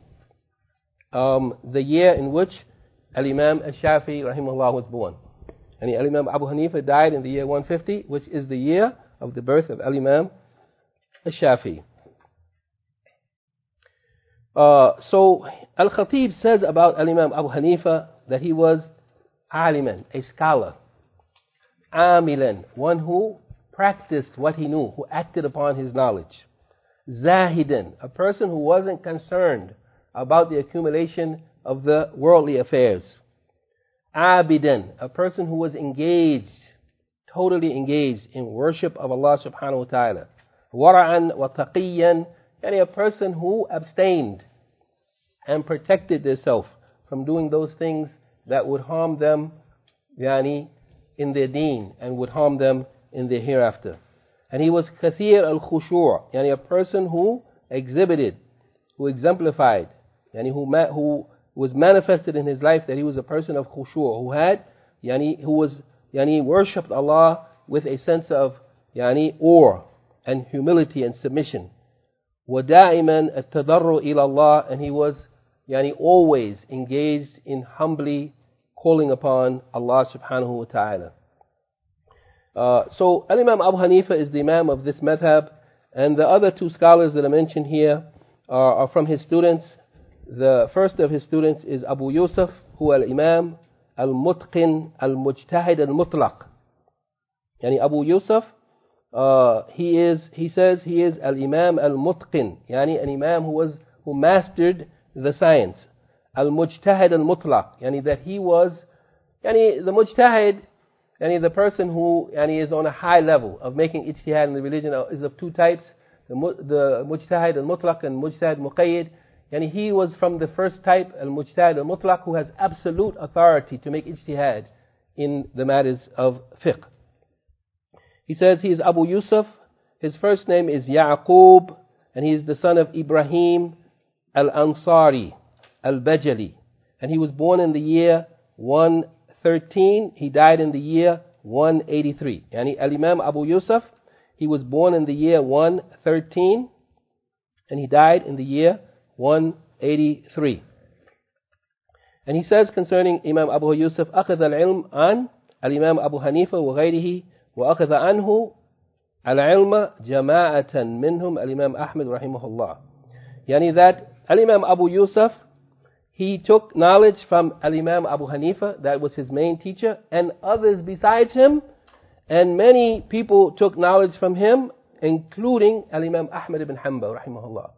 um, the year in which Al-Imam Al-Shafi'i rahimahullah was born. And Al-Imam Abu Hanifa died in the year one fifty, which is the year of the birth of Al-Imam Al-Shafi'i. Uh, so Al-Khatib says about Al-Imam Abu Hanifa that he was aliman, a scholar, amilan, one who practiced what he knew, who acted upon his knowledge, zahidan, a person who wasn't concerned about the accumulation of the worldly affairs, abidan, a person who was engaged, totally engaged in worship of Allah subhanahu wa ta'ala, wara'an wa taqiyan, and a person who abstained and protected themselves from doing those things that would harm them, yani, in their deen, and would harm them in their hereafter. And he was kathir al-khushu', yani a person who exhibited, who exemplified, yani who ma- who was manifested in his life that he was a person of khushu', who had, yani who was, yani worshipped Allah with a sense of, yani awe and humility and submission. وَدَائِمًا التَّضَرُّ إِلَى اللَّهِ, and he was, yani always engaged in humbly calling upon Allah subhanahu wa ta'ala. Uh, so Al-Imam Abu Hanifa is the Imam of this madhab, and the other two scholars that are mentioned here are, are from his students. The first of his students is Abu Yusuf, who Al-Imam Al-Mutqin Al-Mujtahid Al-Mutlaq. Yani Abu Yusuf, uh, he is, he says he is Al-Imam Al-Mutqin, yani an Imam who was, who mastered the science. Al-Mujtahid Al-Mutlaq, yani that he was, yani the Mujtahid, yani the person who yani is on a high level of making ijtihad in the religion is of two types, the, the Mujtahid Al-Mutlaq and Mujtahid Muqayyid. Yani he was from the first type, Al-Mujtahid Al-Mutlaq, who has absolute authority to make ijtihad in the matters of fiqh. He says he is Abu Yusuf, his first name is Ya'qub, and he is the son of Ibrahim Al-Ansari Al-Bajali, and he was born in the year one thirteen, he died in the year one eighty-three. Yani Al-Imam Abu Yusuf, he was born in the year one thirteen, and he died in the year one eighty-three. And he says concerning Imam Abu Yusuf, أخذ العلم عن الإمام أبو حنيفة وغيره وأخذ عنه العلم جماعة منهم الإمام أحمد رحمه الله. Yani that Al-Imam Abu Yusuf, he took knowledge from Al-Imam Abu Hanifa, that was his main teacher, and others besides him, and many people took knowledge from him, including Al-Imam Ahmad ibn Hanbal, rahimahullah.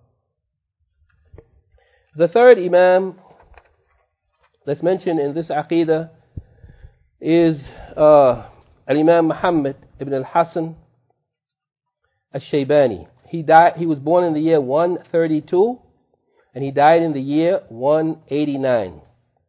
The third Imam that's mentioned in this Aqidah is uh, Al-Imam Muhammad ibn al-Hasan al-Shaybani. He died. He was born in the year one thirty-two, and he died in the year one eighty-nine.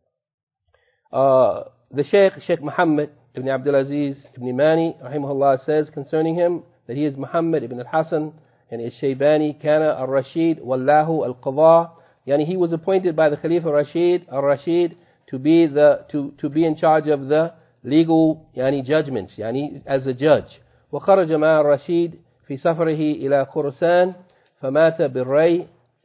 Uh, the Shaykh, Shaykh Muhammad ibn Abdul Aziz ibn Mani, rahimahullah, says concerning him that he is Muhammad ibn al-Hasan and al-Shaybani, kana al-Rashid, wallahu al-Qadha. Yani he was appointed by the Khalifa Rashid al-Rashid to be the to to be in charge of the legal yani judgments, yani as a judge. وخرج مع الرشيد في سفره إلى خراسان فمات بالري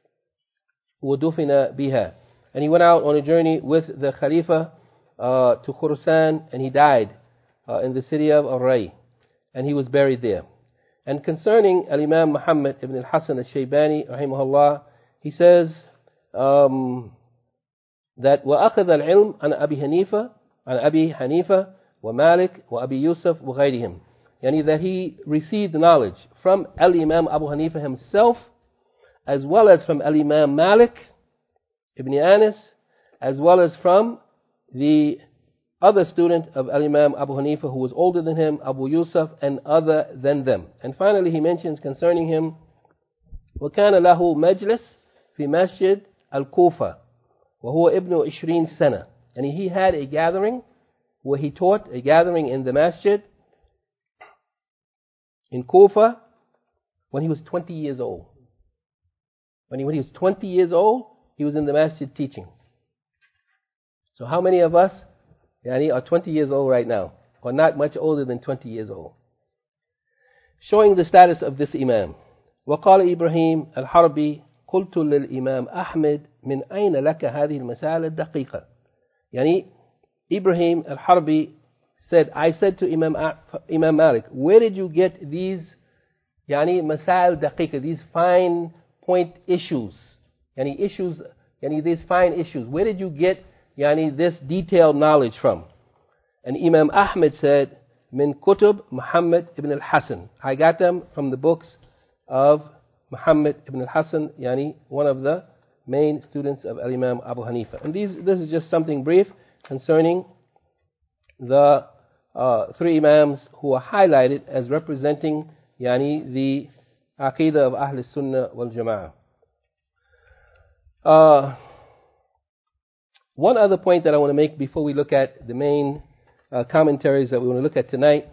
ودفن بها. And he went out on a journey with the Khalifa uh, to Khurasan, and he died uh, in the city of Ar-Ray, and he was buried there. And concerning Al-Imam Muhammad ibn al-Hasan al-Shaybani, rahimahullah, he says um, that وَأَخَذَ الْعِلْمِ عن أبي حنيفة عن أبي حنيفة ومالك وأبي يوسف وغيرهم. Yani that he received knowledge from Al-Imam Abu Hanifa himself, as well as from Al-Imam Malik ibn Anas, as well as from the other student of Al-Imam Abu Hanifa who was older than him, Abu Yusuf, and other than them. And finally he mentions concerning him, وَكَانَ لَهُ مَجْلِسٌ فِي مَسْجِدِ الْكُوفَةِ وَهُوَ ابْنُ عشرين سَنَةً. And he had a gathering where he taught, a gathering in the masjid in Kufa when he was twenty years old. When he, when he was twenty years old, he was in the masjid teaching. So how many of us yani, are twenty years old right now, or not much older than twenty years old? Showing the status of this Imam. وقال إبراهيم الحربي قلت للإمام أحمد من أين لك هذه المسائل الدقيقة. Yani Ibrahim al-Harbi said, I said to Imam Imam Malik, where did you get these yani masail daqiqa, these fine point issues, yani issues, yani these fine issues, where did you get yani this detailed knowledge from? And Imam Ahmed said, min kutub Muhammad ibn al-Hasan, I got them from the books of Muhammad ibn al-Hasan, yani one of the main students of Al-Imam Abu Hanifa. And these, this is just something brief concerning the uh, three Imams who are highlighted as representing yani the Aqidah of Ahl Sunnah wal Jama'ah. Uh, one other point that I want to make before we look at the main uh, commentaries that we want to look at tonight.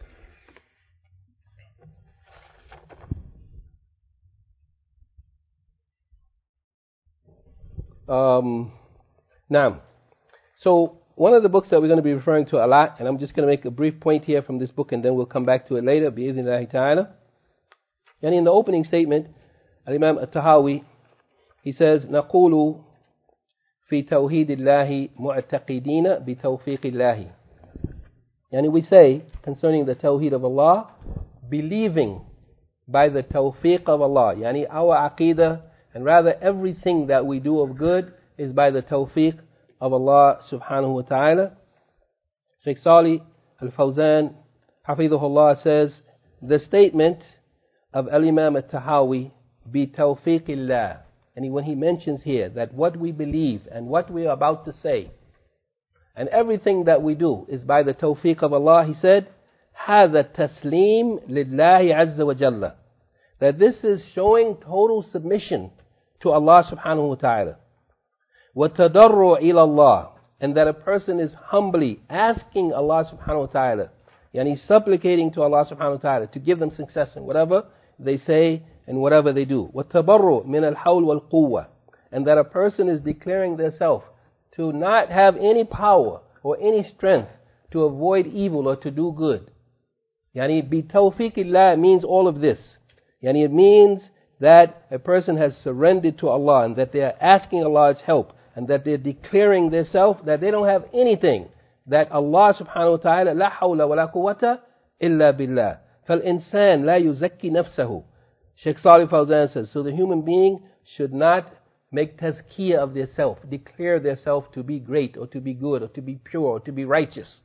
Um, now, so one of the books that we're going to be referring to a lot, and I'm just going to make a brief point here from this book, and then we'll come back to it later, bi'idhnillahi ta'ala. And in the opening statement, Al-Imam At-Tahawi, he says, نَقُولُ فِي تَوْحِيدِ اللَّهِ مُعْتَقِدِينَ بِتَوْفِيقِ اللَّهِ. And we say, concerning the Tawheed of Allah, believing by the Tawfiq of Allah. Yani our Aqidah, and rather everything that we do of good, is by the Tawfiq of Allah subhanahu wa ta'ala. Shaykh Salih al-Fawzan, hafidhahullah, says, the statement of Al-Imam At-Tahawi, bi tawfiqillah. And when he mentions here that what we believe and what we are about to say and everything that we do is by the tawfiq of Allah, he said, هذا التسليم لله عز وجل. That this is showing total submission to Allah subhanahu wa ta'ala. وَتَضَرُّ إِلَى اللَّهِ. And that a person is humbly asking Allah subhanahu wa ta'ala, yani supplicating to Allah subhanahu wa ta'ala to give them success in whatever they say and whatever they do. وَالتَّبَرُّ مِنَ الْحَوْلِ وَالْقُوَّةِ. And that a person is declaring theirself to not have any power or any strength to avoid evil or to do good. Yani bi tawfiqillah means all of this. Yani it means that a person has surrendered to Allah and that they are asking Allah's help and that they're declaring themselves that they don't have anything, that Allah subhanahu wa ta'ala la hawla wa la quwwata illa billah. فَالْإِنسَانِ لَا يُزَكِّي نَفْسَهُ. Shaykh Salih Fawzan says, so the human being should not make tazkiyah of their self, declare their self to be great or to be good or to be pure or to be righteous.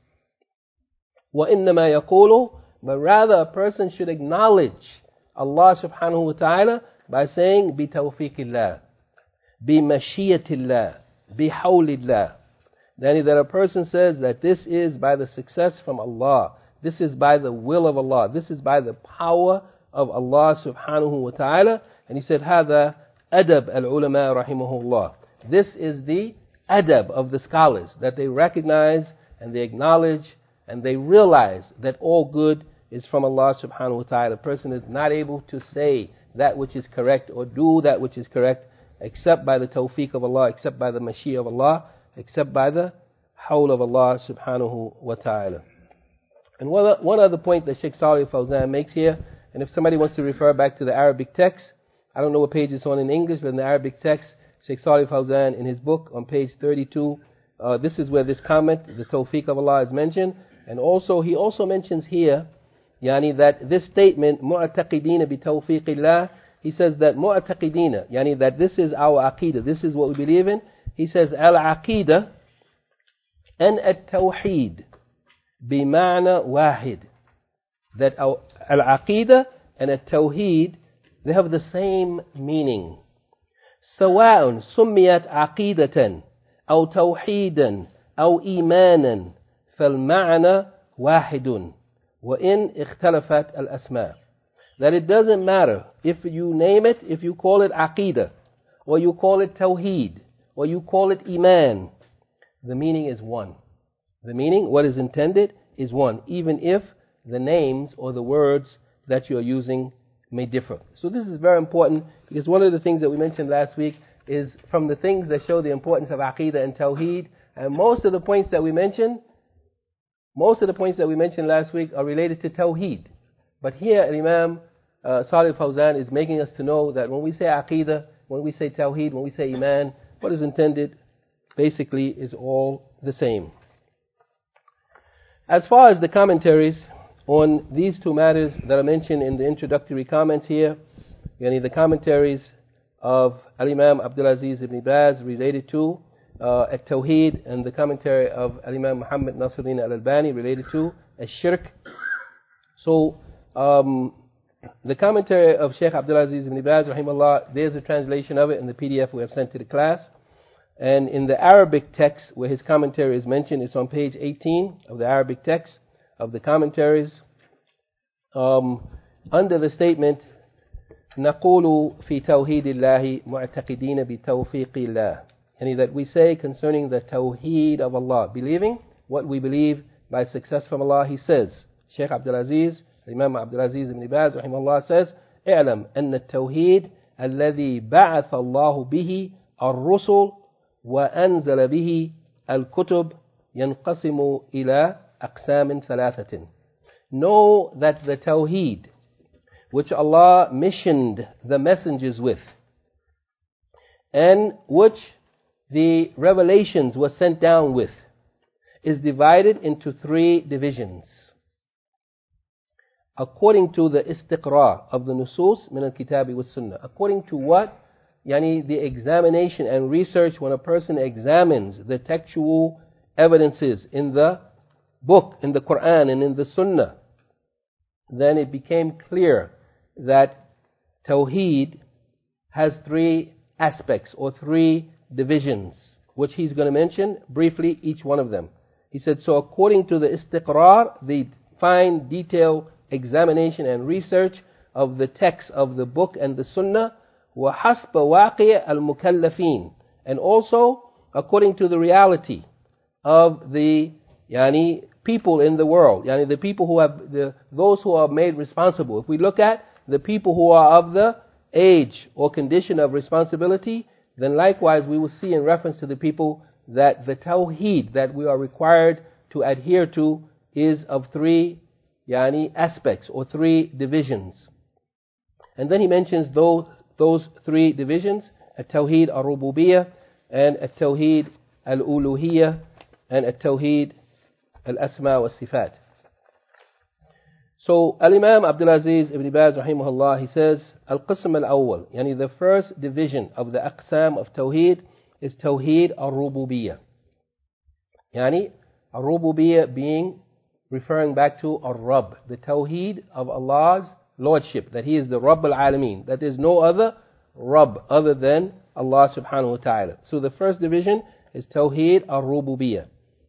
وَإِنَّمَا يَقُولُ, but rather a person should acknowledge Allah subhanahu wa ta'ala by saying بِتَوْفِيقِ اللَّهِ بِمَشِيَةِ اللَّهِ بِحَوْلِ اللَّهِ. That that a person says that this is by the success from Allah, this is by the will of Allah, this is by the power of Allah subhanahu wa ta'ala. And he said, هذا أدب العلماء رحمه الله. This is the adab of the scholars, that they recognize and they acknowledge and they realize that all good is from Allah subhanahu wa ta'ala. A person is not able to say that which is correct or do that which is correct except by the tawfiq of Allah, except by the mashiyah of Allah, except by the hawl of Allah subhanahu wa ta'ala. And one, one other point that Shaykh Salih Fawzan makes here, and if somebody wants to refer back to the Arabic text, I don't know what page it's on in English, but in the Arabic text, Shaykh Salih Fawzan in his book on page thirty-two, uh, this is where this comment, the tawfiq of Allah, is mentioned. And also, he also mentions here, yani that this statement, mu'taqidina bi tawfiqillah, he says that mu'taqidina, yani that this is our aqidah, this is what we believe in. He says, al-aqidah and at-tawheed bima'na wahid. That al-aqidah and at-tawheed, they have the same meaning. سواء سميت عقيدة أو توحيدا أو إيمانا فالمعنى واحد وإن اختلفت الأسماء. That it doesn't matter if you name it, if you call it aqidah, or you call it tawheed, or you call it iman, the meaning is one. The meaning, what is intended, is one, even if the names or the words that you are using may differ. So this is very important, because one of the things that we mentioned last week is from the things that show the importance of aqidah and tawheed, and most of the points that we mentioned, most of the points that we mentioned last week are related to tawheed. But here Imam uh, Salih Fawzan is making us to know that when we say aqidah, when we say tawheed, when we say iman, what is intended basically is all the same. As far as the commentaries on these two matters that are mentioned in the introductory comments here, yani the commentaries of Al-Imam Abdul Aziz ibn Baz related to uh, At-Tawheed, and the commentary of Al-Imam Muhammad Nasiruddin Al-Albani related to Ash-Shirk. So, um, the commentary of Shaykh Abdul Aziz ibn Baz, rahimahullah, there's a translation of it in the P D F we have sent to the class. And in the Arabic text, where his commentary is mentioned, it's on page eighteen of the Arabic text of the commentaries. Um, under the statement, نقول في توحيد الله معتقدين بتوفيق الله, yani that we say concerning the tawheed of Allah, believing what we believe by success from Allah. He says, Shaykh Abdul Aziz, Imam Abdul Aziz ibn Baz rahimahullah says, اعلم أن التوحيد الذي بعث الله به الرسل وأنزل به الكتب ينقسم إلى أقسام ثلاثة. Know that the tawheed which Allah missioned the messengers with, and which the revelations were sent down with, is divided into three divisions, according to the istiqra of the nusus min al-kitabi wa sunnah. According to what? Yani the examination and research, when a person examines the textual evidences in the book, in the Quran and in the Sunnah, then it became clear that Tawheed has three aspects or three divisions, which he's going to mention briefly each one of them. He said, so according to the istiqrar, the fine detailed examination and research of the text of the book and the Sunnah, وَحَسْبَ وَاقِعِ الْمُكَلَّفِينَ, and also according to the reality of the yani, people in the world, yani the people who have, the, those who are made responsible. If we look at the people who are of the age or condition of responsibility, then likewise we will see in reference to the people that the tawheed that we are required to adhere to is of three yani, aspects or three divisions. And then he mentions those, those three divisions, at-tawheed al-rububiyyah, and at-tawheed al-uluhiyyah, and at-tawheed al-asma wa sifat. So Al-Imam Abdulaziz ibn Baz rahimahullah, he says, Al-Qism al-Awwal, yani the first division of the Aqsam of Tawheed is Tawheed al-Rububiyyah. Yani al-Rububiyyah being referring back to al-Rabb, the Tawheed of Allah's Lordship, that He is the Rabb al-Alameen, that there is no other Rabb other than Allah subhanahu wa ta'ala. So the first division is Tawheed al-Rububiyyah.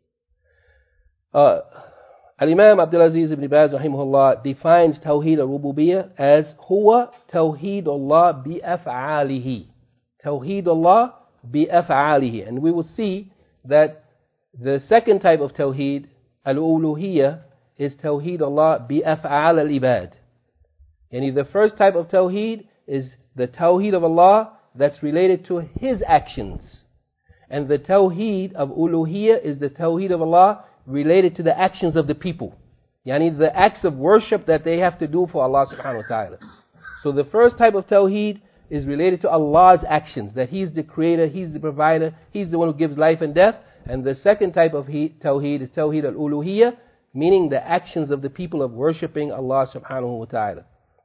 Uh, Al-Imam Abdulaziz ibn Baz rahimahullah defines Tawheed al-Rububiyyah as Huwa Tawheed Allah bi-af'alihi. Tawheed Allah bi-af'alihi. And we will see that the second type of Tawheed, al-Uluhiyyah, is Tawheed Allah bi-af'al al-ibad. Yani the first type of Tawheed is the Tawheed of Allah that's related to His actions. And the Tawheed of Uluhiyyah is the Tawheed of Allah related to the actions of the people. Yani the acts of worship that they have to do for Allah subhanahu wa ta'ala. So the first type of Tawheed is related to Allah's actions, that He's the creator, He's the provider, He's the one who gives life and death. And the second type of he, Tawheed is Tawheed al-Uluhiyyah, meaning the actions of the people of worshipping Allah subhanahu wa ta'ala.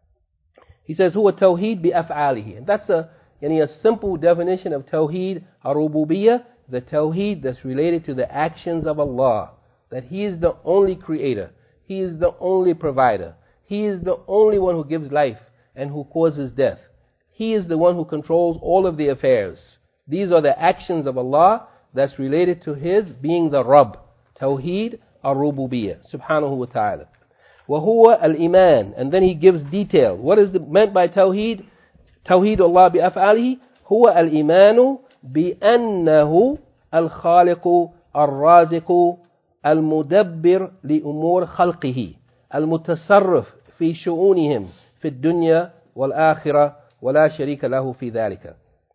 He says, Huwa Tawheed bi-af'alihi. And that's a, yani a simple definition of Tawheed al-Rububiyyah, the Tawheed that's related to the actions of Allah. That He is the only creator, He is the only provider, He is the only one who gives life and who causes death. He is the one who controls all of the affairs. These are the actions of Allah that's related to His being the Rabb. Tawheed al-Rububiyyah, subhanahu wa ta'ala. وَهُوَ الْإِيمَانِ. And then he gives detail. What is the, meant by Tawheed? Tawheed Allah bi-af'alihi. هُوَ الْإِيمَانُ بِأَنَّهُ الْخَالِقُ الرَّازِقُ المدبر لأمور خلقه المتصرف في شؤونهم في الدنيا والآخرة ولا شريك له في ذلك.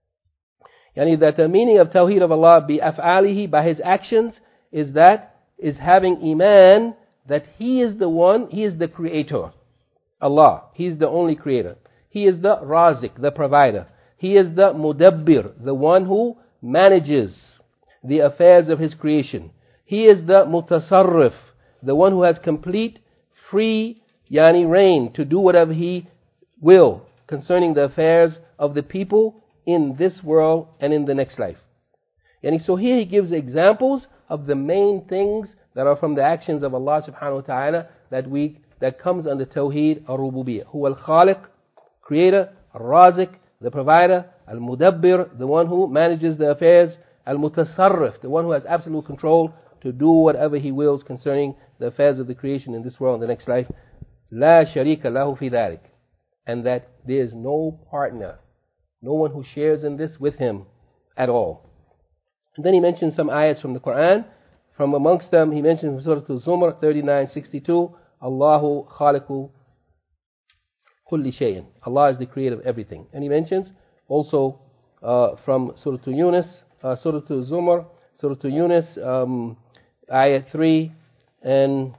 Yani that the meaning of Tawheed of Allah بأفعاله, by His actions, is that is having iman that He is the one, He is the creator. Allah, He is the only creator. He is the Razik, the provider. He is the Mudabbir, the one who manages the affairs of His creation. He is the Mutasarrif, the one who has complete, free, yani reign to do whatever He will concerning the affairs of the people in this world and in the next life. Yani so here he gives examples of the main things that are from the actions of Allah subhanahu wa ta'ala that we that comes under Tawheed al-Rububiyyah. Huwa al-Khaliq, creator, al-Razik, the provider, al-Mudabbir, the one who manages the affairs, al-Mutasarrif, the one who has absolute control to do whatever He wills concerning the affairs of the creation in this world and the next life. La sharika lahu fi dhalik. And that there is no partner, no one who shares in this with Him at all. And then he mentions some ayats from the Quran. From amongst them, he mentions Surah Al-Zumar thirty-nine sixty-two, Allahu khaliqu kulli shay'in. Allah is the creator of everything. And he mentions also uh, from Surah Yunus, uh, Surah Al-Zumar, Surah Yunus, um, ayat three, and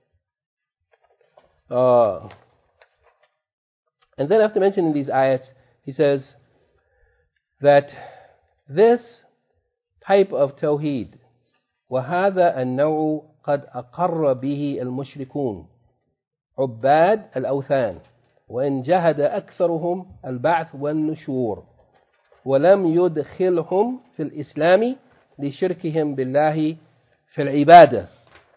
uh, and then after mentioning these ayats, he says that this type of Tawheed, وَهَذَا النَّوْعُ قَدْ أَقَرَّ بِهِ الْمُشْرِكُونَ عُبَّادَ الْأَوْثَانِ وَإِنْ جَهَدَ أَكْثَرُهُمْ الْبَعْثِ وَالنُّشُورِ وَلَمْ يُدْخِلْهُمْ فِي الْإِسْلَامِ لشركهم بالله في العبادة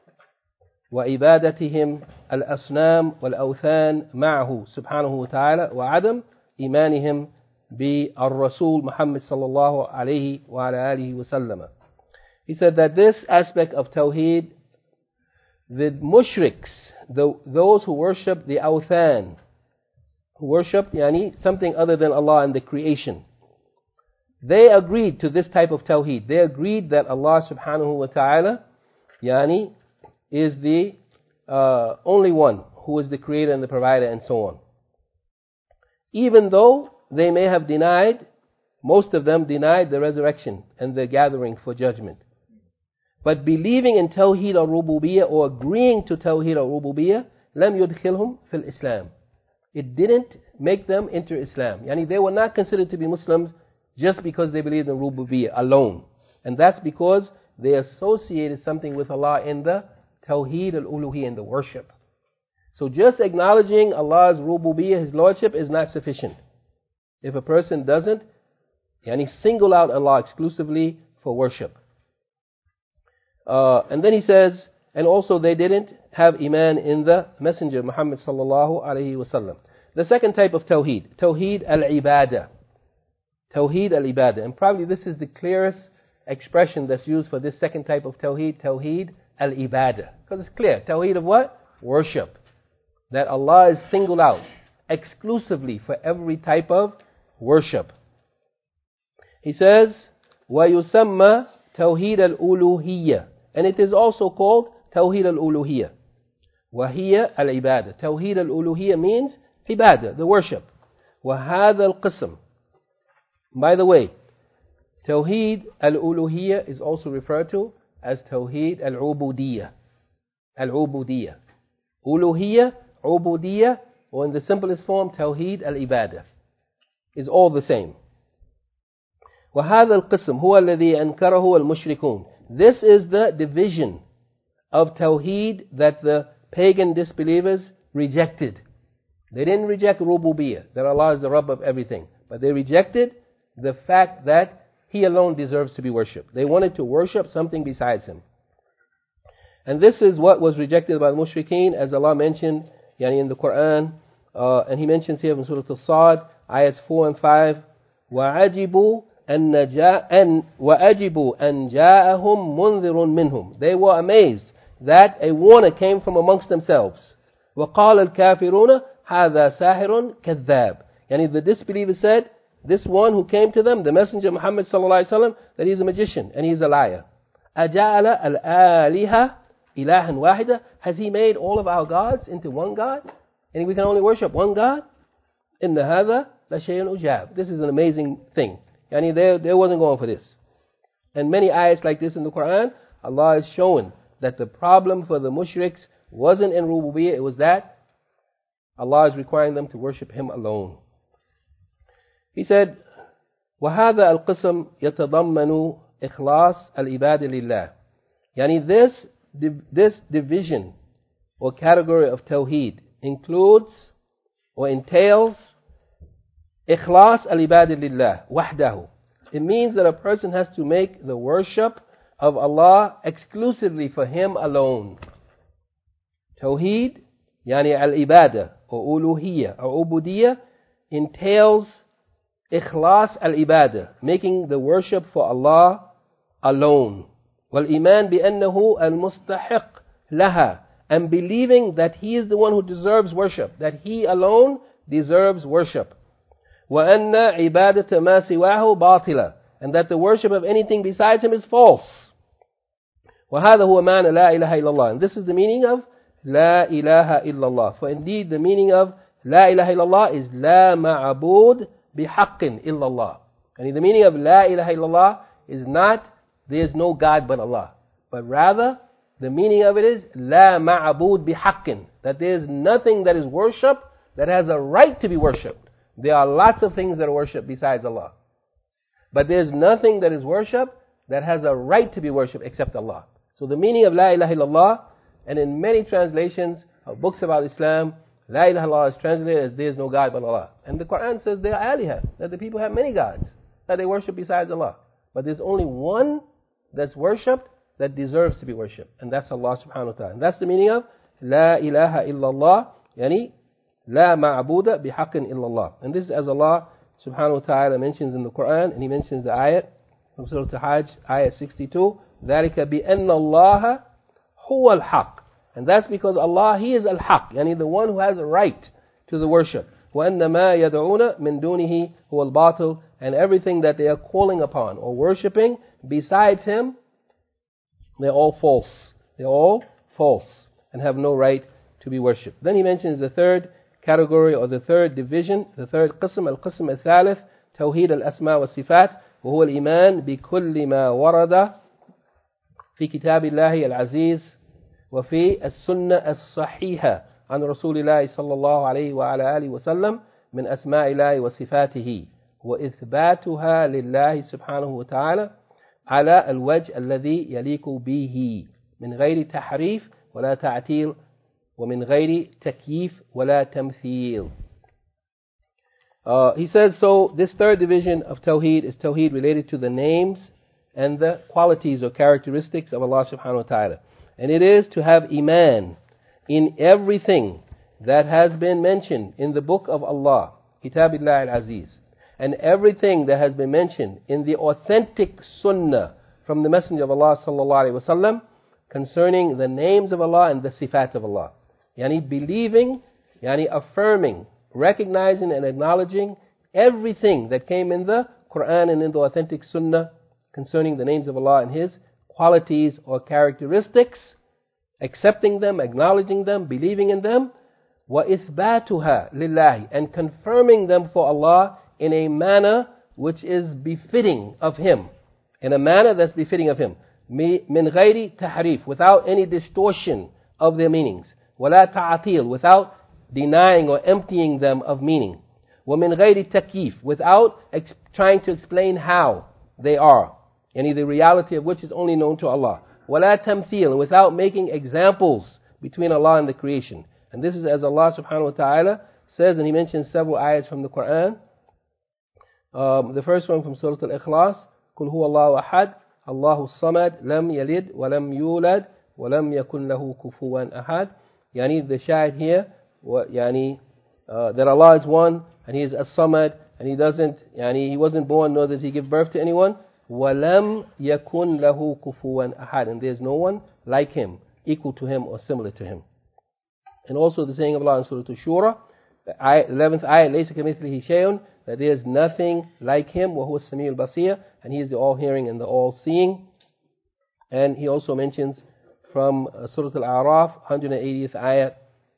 وعبادتهم الأصنام والأوثان معه سبحانه وتعالى وعدم إيمانهم بالرسول محمد صلى الله عليه وعلى آله وسلم. He said that this aspect of Tawheed, the mushriks, the, those who worship the awthan, who worship yani, something other than Allah and the creation, they agreed to this type of Tawheed. They agreed that Allah subhanahu wa ta'ala yani, is the uh, only one who is the creator and the provider and so on. Even though they may have denied, most of them denied the resurrection and the gathering for judgment. But believing in Tawheed al-Rububiyyah or agreeing to Tawheed al-Rububiyyah, لم يدخلهم في الإسلام. It didn't make them enter Islam. Yani they were not considered to be Muslims just because they believed in Rububiyyah alone. And that's because they associated something with Allah in the Tawheed al-Uluhiyyah, in the worship. So just acknowledging Allah's rububiyyah, His lordship, is not sufficient. If a person doesn't, yani single out Allah exclusively for worship. Uh, and then he says, and also they didn't have iman in the Messenger Muhammad sallallahu alaihi wasallam. The second type of tawheed, tawheed al-ibadah. Tawheed al-ibadah. And probably this is the clearest expression that's used for this second type of tawheed, tawheed al-ibadah. Because it's clear. Tawheed of what? Worship. That Allah is singled out exclusively for every type of worship. He says, وَيُسَمَّى تَوْحِيدَ الْأُلُوهِيَّةِ. And it is also called Tawheed al-Uluhiyyah. وَهِيَ al-Ibadah. Tawheed al-Uluhiyyah means ibadah, the worship. وَهَذَا الْقِسْمِ. By the way, Tawheed al-Uluhiyyah is also referred to as Tawheed al-Ubudiyyah. Al-Ubudiyyah. Uluhiyyah, Ubudiyyah, or in the simplest form, Tawheed al-Ibadah, is all the same. وَهَذَا الْقِسْمِ هُوَ الَّذِي أَنْكَرَهُ الْمُشْرِكُونَ. This is the division of Tawheed that the pagan disbelievers rejected. They didn't reject Rububiyyah, that Allah is the Rabb of everything, but they rejected the fact that He alone deserves to be worshipped. They wanted to worship something besides Him. And this is what was rejected by the mushrikeen, as Allah mentioned yani in the Quran, uh, and He mentions here in Surah Al-Sad, ayats four and five, وَعَجِبُوا أَن أن وَأَجِبُوا أَن جَاءَهُمْ مُنذِرٌ مِّنْهُمْ. They were amazed that a warner came from amongst themselves. وَقَالَ الْكَافِرُونَ هَذَا سَاحِرٌ كَذَّابٌ. Yani the disbelievers said, this one who came to them, the Messenger Muhammad sallallahu alaihi wasallam, that he's a magician and he's a liar. أَجَعَلَ الْآلِهَةَ إِلَهًا وَاحِدًا. Has he made all of our gods into one God? And we can only worship one God? إِنَّ هَذَا لَشَيْءٌ عُجَابٌ. This is an amazing thing. Yani they, they wasn't going for this. And many ayats like this in the Quran, Allah is showing that the problem for the mushriks wasn't in rububiyyah, it was that Allah is requiring them to worship Him alone. He said, وَهَذَا الْقِسْمِ يَتَضَمَّنُ إِخْلَاص الْإِبَادِ لِلَّهِ. Yani this, this division or category of Tawheed includes or entails إخلاص العبادة لله وحده. It means that a person has to make the worship of Allah exclusively for Him alone. Tawheed, yani al-ibadah or uluhiyyah or ubudiyyah, entails إخلاص al-ibadah, making the worship for Allah alone. والإيمان بأنه المستحق لها, and believing that He is the one who deserves worship, that He alone deserves worship. وَأَنَّ عِبَادَةَ مَا سِوَاهُ بَاطِلًا, and that the worship of anything besides Him is false. وَهَذَا هُوَ مَعنَى لَا إِلَهَ إِلَّا اللَّهِ. And this is the meaning of لَا إِلَهَ إِلَّا اللَّهِ. For indeed the meaning of لَا إِلَهَ إِلَّا اللَّهِ is لَا مَعْبُودٍ بِحَقٍّ إِلَّا اللَّهِ. And the meaning of لَا إِلَهَ إِلَّا اللَّهِ is not there is no God but Allah, but rather the meaning of it is لَا مَعْبُودٍ بِحَقٍّ, that there is nothing that is worshipped that has a right to be worshipped. There are lots of things that are worshipped besides Allah, but there's nothing that is worshipped that has a right to be worshipped except Allah. So the meaning of La ilaha illallah, and in many translations of books about Islam, La ilaha illallah is translated as there is no God but Allah. And the Quran says they are aliha, that the people have many gods that they worship besides Allah. But there's only one that's worshipped that deserves to be worshipped, and that's Allah subhanahu wa ta'ala. And that's the meaning of La ilaha illallah, yani La ma'buda bihaqqin illallah. And this is as Allah subhanahu wa ta'ala mentions in the Quran, and He mentions the ayat from Surah Al-Hajj, ayat sixty-two, ذَلِكَ بِأَنَّ اللَّهَ هُوَ الْحَقِّ. And that's because Allah, He is al-haq, yani the one who has a right to the worship. وَأَنَّ مَا يَدْعُونَ مِن دُونِهِ هُوَ الْبَاطِلُ. And everything that they are calling upon or worshipping besides Him, they're all false. They're all false and have no right to be worshipped. Then He mentions the third category or the third division, the third قسم, القسم الثالث, توحيد الأسماء والصفات, وهو الإيمان بكل ما ورد في كتاب الله العزيز وفي السنة الصحيحة عن رسول الله صلى الله عليه وعلى آله وسلم من أسماء الله وصفاته وإثباتها لله سبحانه وتعالى على الوجه الذي يليق به من غير تحريف ولا تعتيل وَمِنْ غَيْرِ تَكْيِيفٍ وَلَا تَمْثِيلٍ. Uh, he says, so this third division of Tawheed is Tawheed related to the names and the qualities or characteristics of Allah subhanahu wa ta'ala. And it is to have Iman in everything that has been mentioned in the book of Allah, Kitabillah al-Aziz, and everything that has been mentioned in the authentic Sunnah from the Messenger of Allah sallallahu alaihi wasallam concerning the names of Allah and the sifat of Allah. Yani believing, yani affirming, recognizing and acknowledging everything that came in the Quran and in the authentic Sunnah concerning the names of Allah and His qualities or characteristics, accepting them, acknowledging them, believing in them, وَإِثْبَاتُهَا لِلَّهِ, and confirming them for Allah in a manner which is befitting of Him, in a manner that's befitting of Him. مِنْ غَيْرِ تَحْرِيف, without any distortion of their meanings. وَلَا تَعْطِيل, without denying or emptying them of meaning. وَمِنْ غَيْرِ تَكْيِيف, without ex- trying to explain how they are, and the reality of which is only known to Allah. وَلَا تَمْثِيل, without making examples between Allah and the creation. And this is as Allah subhanahu wa ta'ala says, and He mentions several ayats from the Quran. Um, the first one from Surah Al-Ikhlas, قُلْ هُوَ اللَّهُ أَحَدٌ اللَّهُ الصَّمَدُ لَمْ يَلِدْ وَلَمْ يُولَدْ وَلَمْ يَكُنْ لَهُ كُفُوًا أَحَدٌ. Yani the shahid here, yani, uh, that Allah is one, and He is as-Samad, and He doesn't, yani, He wasn't born, nor does He give birth to anyone. وَلَمْ يَكُنْ لَهُ كُفُوًا أَحَدٌ, and there is no one like Him, equal to Him or similar to Him. And also the saying of Allah in Surah Al-Shura, the eleventh ayat, لَيْسَ كَمِثْلِهِ شَيْءٌ, that there is nothing like Him, وَهُوَ السَّمِيعُ الْبَصِيرُ, and He is the all-hearing and the all-seeing. And He also mentions from uh, Surah Al-A'raf, one hundred eightieth ayat,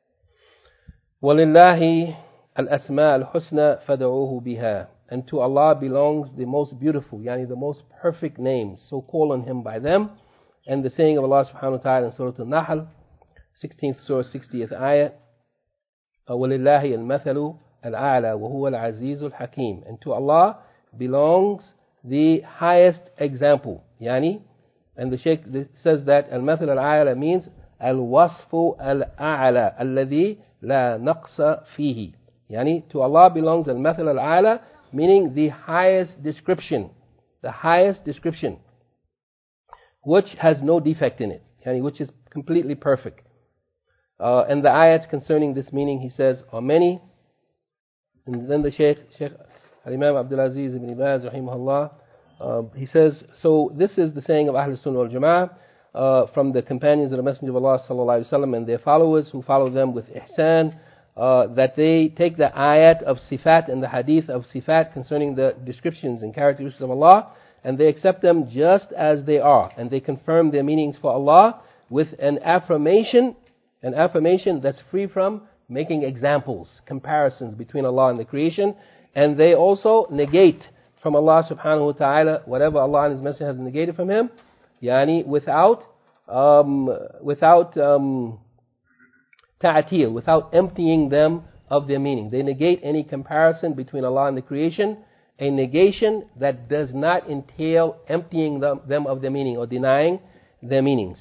وَلِلَّهِ الْأَسْمَاءُ الْحُسْنَى فَدْعُوهُ بِهَا, and to Allah belongs the most beautiful, yani the most perfect names, so call on Him by them. And the saying of Allah subhanahu wa ta'ala in Surah Al-Nahl, sixteenth surah, sixtieth ayat, وَلِلَّهِ الْمَثَلُ الْأَعْلَى وَهُوَ الْعَزِيزُ الْحَكِيمُ, and to Allah belongs the highest example. Yani, and the Shaykh says that al-mathal al-a'la means al-wasfu al-a'la alladhi la naqsa fihi. Yani, to Allah belongs al-mathal al-a'la, meaning the highest description, the highest description, which has no defect in it, yani which is completely perfect. Uh, and the ayats concerning this meaning, he says, are many. And then the Shaykh, Shaykh Al-Imam Abdul Aziz ibn Baz, rahimahullah, uh, he says, so this is the saying of Ahl Sunnah wal Jama'ah, uh, from the companions of the Messenger of Allah sallallahu alaihi wasallam and their followers who follow them with ihsan, uh, that they take the ayat of sifat and the hadith of sifat concerning the descriptions and characteristics of Allah, and they accept them just as they are, and they confirm their meanings for Allah with an affirmation, an affirmation that's free from making examples, comparisons between Allah and the creation. And they also negate from Allah subhanahu wa ta'ala whatever Allah and His Messenger has negated from Him, yani without um, without um, ta'atil, without emptying them of their meaning. They negate any comparison between Allah and the creation, a negation that does not entail emptying them, them of their meaning or denying their meanings.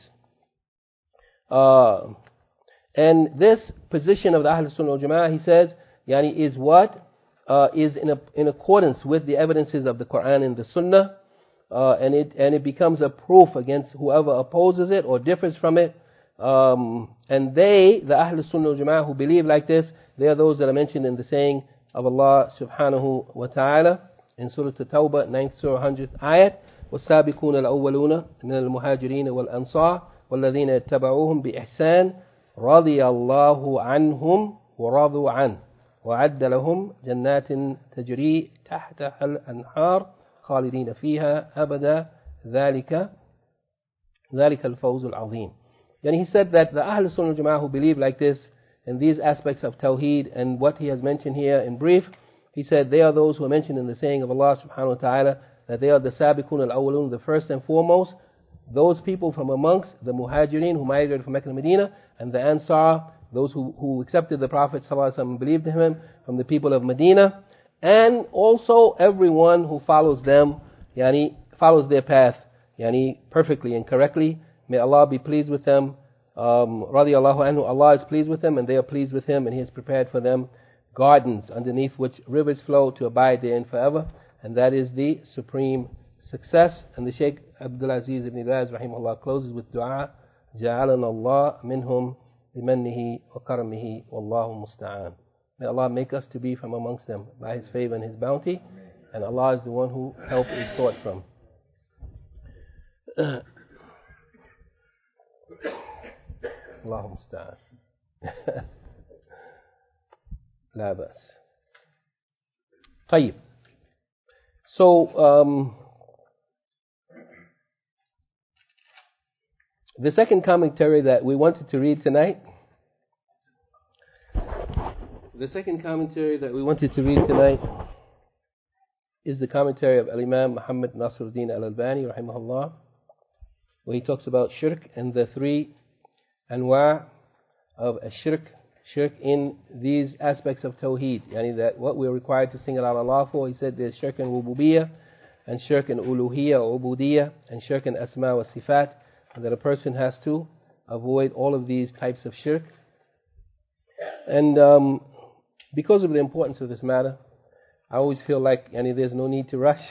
Uh, and this position of the Ahl Sunnah wal Jama'ah, he says, yani is what uh, is in, a, in accordance with the evidences of the Quran and the Sunnah, uh, and it and it becomes a proof against whoever opposes it or differs from it. Um, and they, the Ahl Sunnah wal Jama'ah who believe like this, they are those that are mentioned in the saying of Allah subhanahu wa ta'ala in Surah At-Tawbah, ninth surah, one hundredth ayat, وَالسَّابِقُونَ الْأَوَّلُونَ مِنَ الْمُهَاجِرِينَ وَالْأَنصَارِ وَالَّذِينَ اتَّبَعُوهُم بِإِحْسَانٍ رَضِيَ اللَّهُ عَنْهُمْ وَرَضُوا عَنْهُ وَعَدَّ لَهُمْ جَنَّاتٍ تَجْرِي تَحْتَهَا الْأَنْهَارُ خَالِدِينَ فِيهَا أَبَدًا ذَلِكَ ذَلِكَ الْفَوْزُ الْعَظِيمُ. Then he said that the Ahl Sunnah Jama'ah who believe like this in these aspects of Tawheed and what he has mentioned here in brief, he said they are those who are mentioned in the saying of Allah subhanahu wa ta'ala, that they are the Sabiqun al-Awwalun, the first and foremost, those people from amongst the Muhajirin who migrated from Mecca to Medina, and the Ansar, those who, who accepted the Prophet sallallahu alaihi wasallam and believed in him from the people of Medina, and also everyone who follows them, yani follows their path, yani perfectly and correctly. May Allah be pleased with them, uh, um, radiallahu anhu, Allah is pleased with them and they are pleased with him, and he has prepared for them gardens underneath which rivers flow to abide therein forever, and that is the supreme success. And the Shaykh Abdul Aziz ibn Baz rahimahullah closes with dua, جعلنا الله منهم بمنه وكرمه والله المستعان. May Allah make us to be from amongst them by His favor and His bounty, and Allah is the one who help is sought from. Allahu musta'an. La bas. طيب. So, um, the second commentary that we wanted to read tonight, the second commentary that we wanted to read tonight is the commentary of Al-Imam Muhammad Nasiruddin Al-Albani rahimahullah, where he talks about shirk and the three anwa' of shirk, shirk in these aspects of tawheed, yani that what we're required to single out Allah for. He said there's shirk in rububiyyah, and shirk in uluhiyyah or ubudiyyah, and shirk in asma wa sifat, and that a person has to avoid all of these types of shirk. And um, because of the importance of this matter, I always feel like yani, there's no need to rush.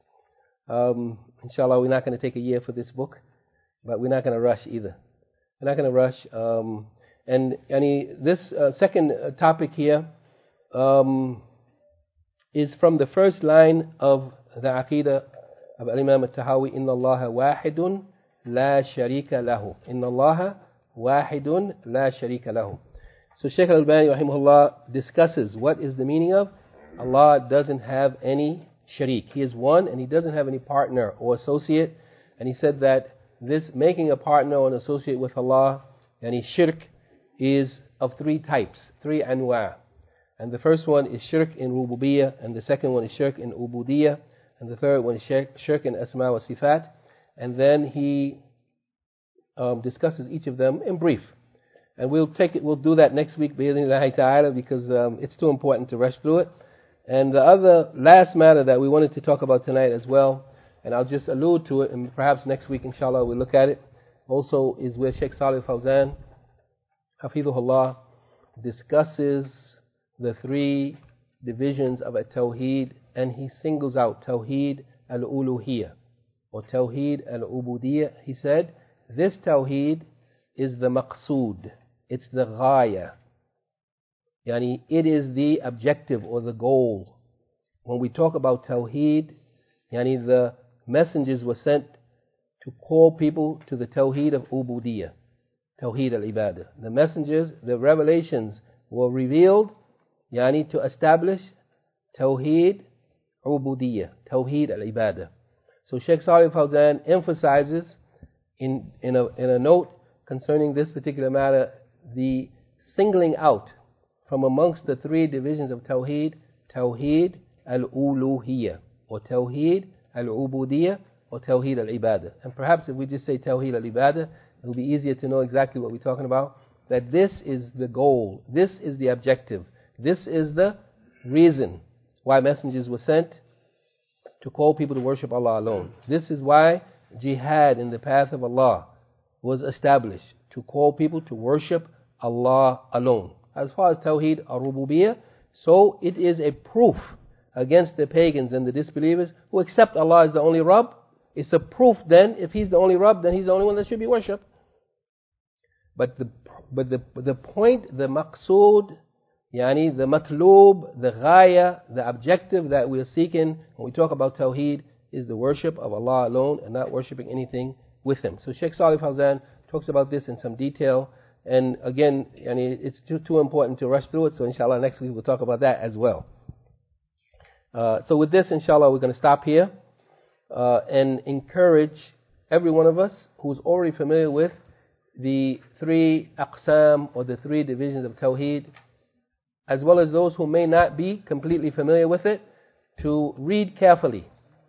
Um, inshallah, we're not going to take a year for this book, but we're not going to rush either. We're not going to rush. Um, and yani, this uh, second uh, topic here um, is from the first line of the Aqidah of Al-Imam Al-Tahawi, Inna Allaha wahidun la sharika lahu. Inna Allaha wahidun la sharika lahu. So Shaykh Al-Albani rahimahullah discusses what is the meaning of Allah doesn't have any sharik. He is one and He doesn't have any partner or associate. And he said that this making a partner or an associate with Allah, yani shirk, is of three types, three anwa'. And the first one is shirk in rububiyyah, and the second one is shirk in ubudiyyah, and the third one is shirk, shirk in asma wa sifat. And then he um, discusses each of them in brief. And we'll take it, we'll do that next week, bi'idhnillahi ta'ala, because um, it's too important to rush through it. And the other last matter that we wanted to talk about tonight as well, and I'll just allude to it, and perhaps next week inshallah we'll look at it, also is where Shaykh Salih Fawzan, Hafidhullah, discusses the three divisions of a Tawheed, and he singles out Tawheed al-Uluhiyyah or Tawheed al-Ubudiyyah. He said, this Tawheed is the maqsood, it's the ghaya. Yani it is the objective or the goal. When we talk about Tawheed, yani the messengers were sent to call people to the Tawheed of Ubudiyyah, Tawheed al-Ibadah. The messengers, the revelations were revealed yani to establish Tawheed Ubudiyyah, Tawheed al-Ibadah. So Shaykh Salih Fawzan emphasizes in, in, a, in a note concerning this particular matter the singling out from amongst the three divisions of Tawheed, Tawheed al-Uluhiyyah, or Tawheed al-Ubudiyyah, or Tawheed al-Ibadah. And perhaps if we just say Tawheed al-Ibadah, it will be easier to know exactly what we're talking about. That this is the goal, this is the objective, this is the reason why messengers were sent, to call people to worship Allah alone. This is why jihad in the path of Allah was established, to call people to worship Allah alone. As far as Tawheed al-Rububiyyah, so it is a proof against the pagans and the disbelievers who accept Allah as the only Rabb. It's a proof then, if He's the only Rabb, then He's the only one that should be worshipped. But the but the the point, the maqsood, yani the matloob, the ghaya, the objective that we are seeking when we talk about Tawheed is the worship of Allah alone and not worshipping anything with Him. So Shaykh Salih Fawzan talks about this in some detail. And again, yani it's too, too important to rush through it, so inshallah next week we'll talk about that as well. Uh, so with this, inshallah, we're going to stop here uh, and encourage every one of us who's already familiar with the three aqsam, or the three divisions of Tawheed, as well as those who may not be completely familiar with it, to read carefully.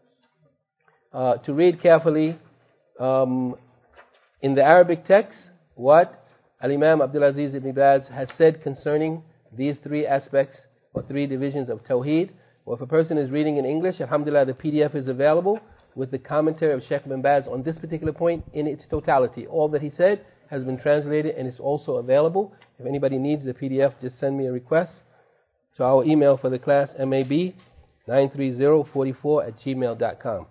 Uh, to read carefully um, in the Arabic text what Al-Imam Abdul Aziz ibn Baz has said concerning these three aspects or three divisions of Tawheed. Or if a person is reading in English, alhamdulillah, the P D F is available with the commentary of Shaykh ibn Baz on this particular point in its totality. All that he said has been translated and it's also available. If anybody needs the P D F, just send me a request to our email for the class, M A B nine three zero four four at gmail dot com.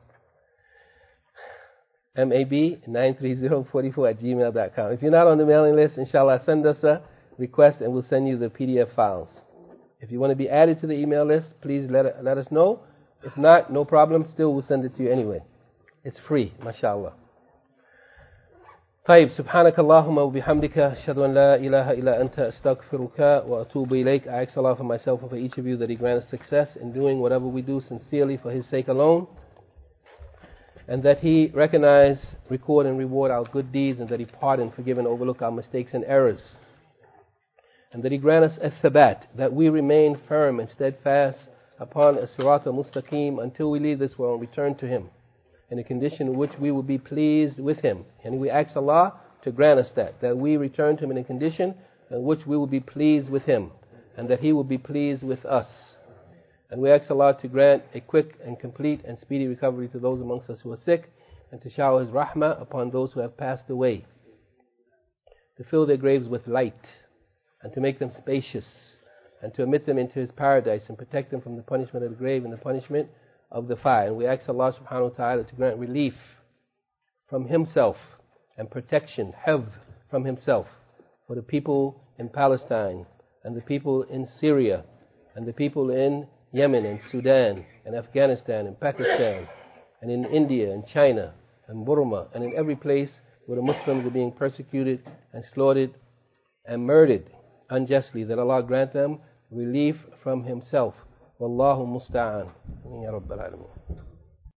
M A B nine three zero four four at gmail dot com. If you're not on the mailing list, inshallah, send us a request and we'll send you the P D F files. If you want to be added to the email list, please let, let us know. If not, no problem. Still, we'll send it to you anyway. It's free, mashallah. طيب سبحانك اللهم وبحمدك أشهد أن لا إله إلا أنت أستغفرك وأتوب إليك. I ask Allah for myself and for each of you that He grant us success in doing whatever we do sincerely for His sake alone, and that He recognize, record and reward our good deeds, and that He pardon, forgive and overlook our mistakes and errors, and that He grant us al-thabat, that we remain firm and steadfast upon as-sirat al-mustaqim until we leave this world and return to Him in a condition in which we will be pleased with Him. And we ask Allah to grant us that, that we return to Him in a condition in which we will be pleased with Him, and that He will be pleased with us. And we ask Allah to grant a quick and complete and speedy recovery to those amongst us who are sick, and to shower His rahmah upon those who have passed away, to fill their graves with light, and to make them spacious, and to admit them into His paradise, and protect them from the punishment of the grave and the punishment of the fire. And we ask Allah subhanahu wa ta'ala to grant relief from Himself and protection, hifz from Himself, for the people in Palestine, and the people in Syria, and the people in Yemen and Sudan and Afghanistan and Pakistan and in India and China and Burma and in every place where the Muslims are being persecuted and slaughtered and murdered unjustly, that Allah grant them relief from Himself. Wallahu musta'an. Ya Rabbil Alameen.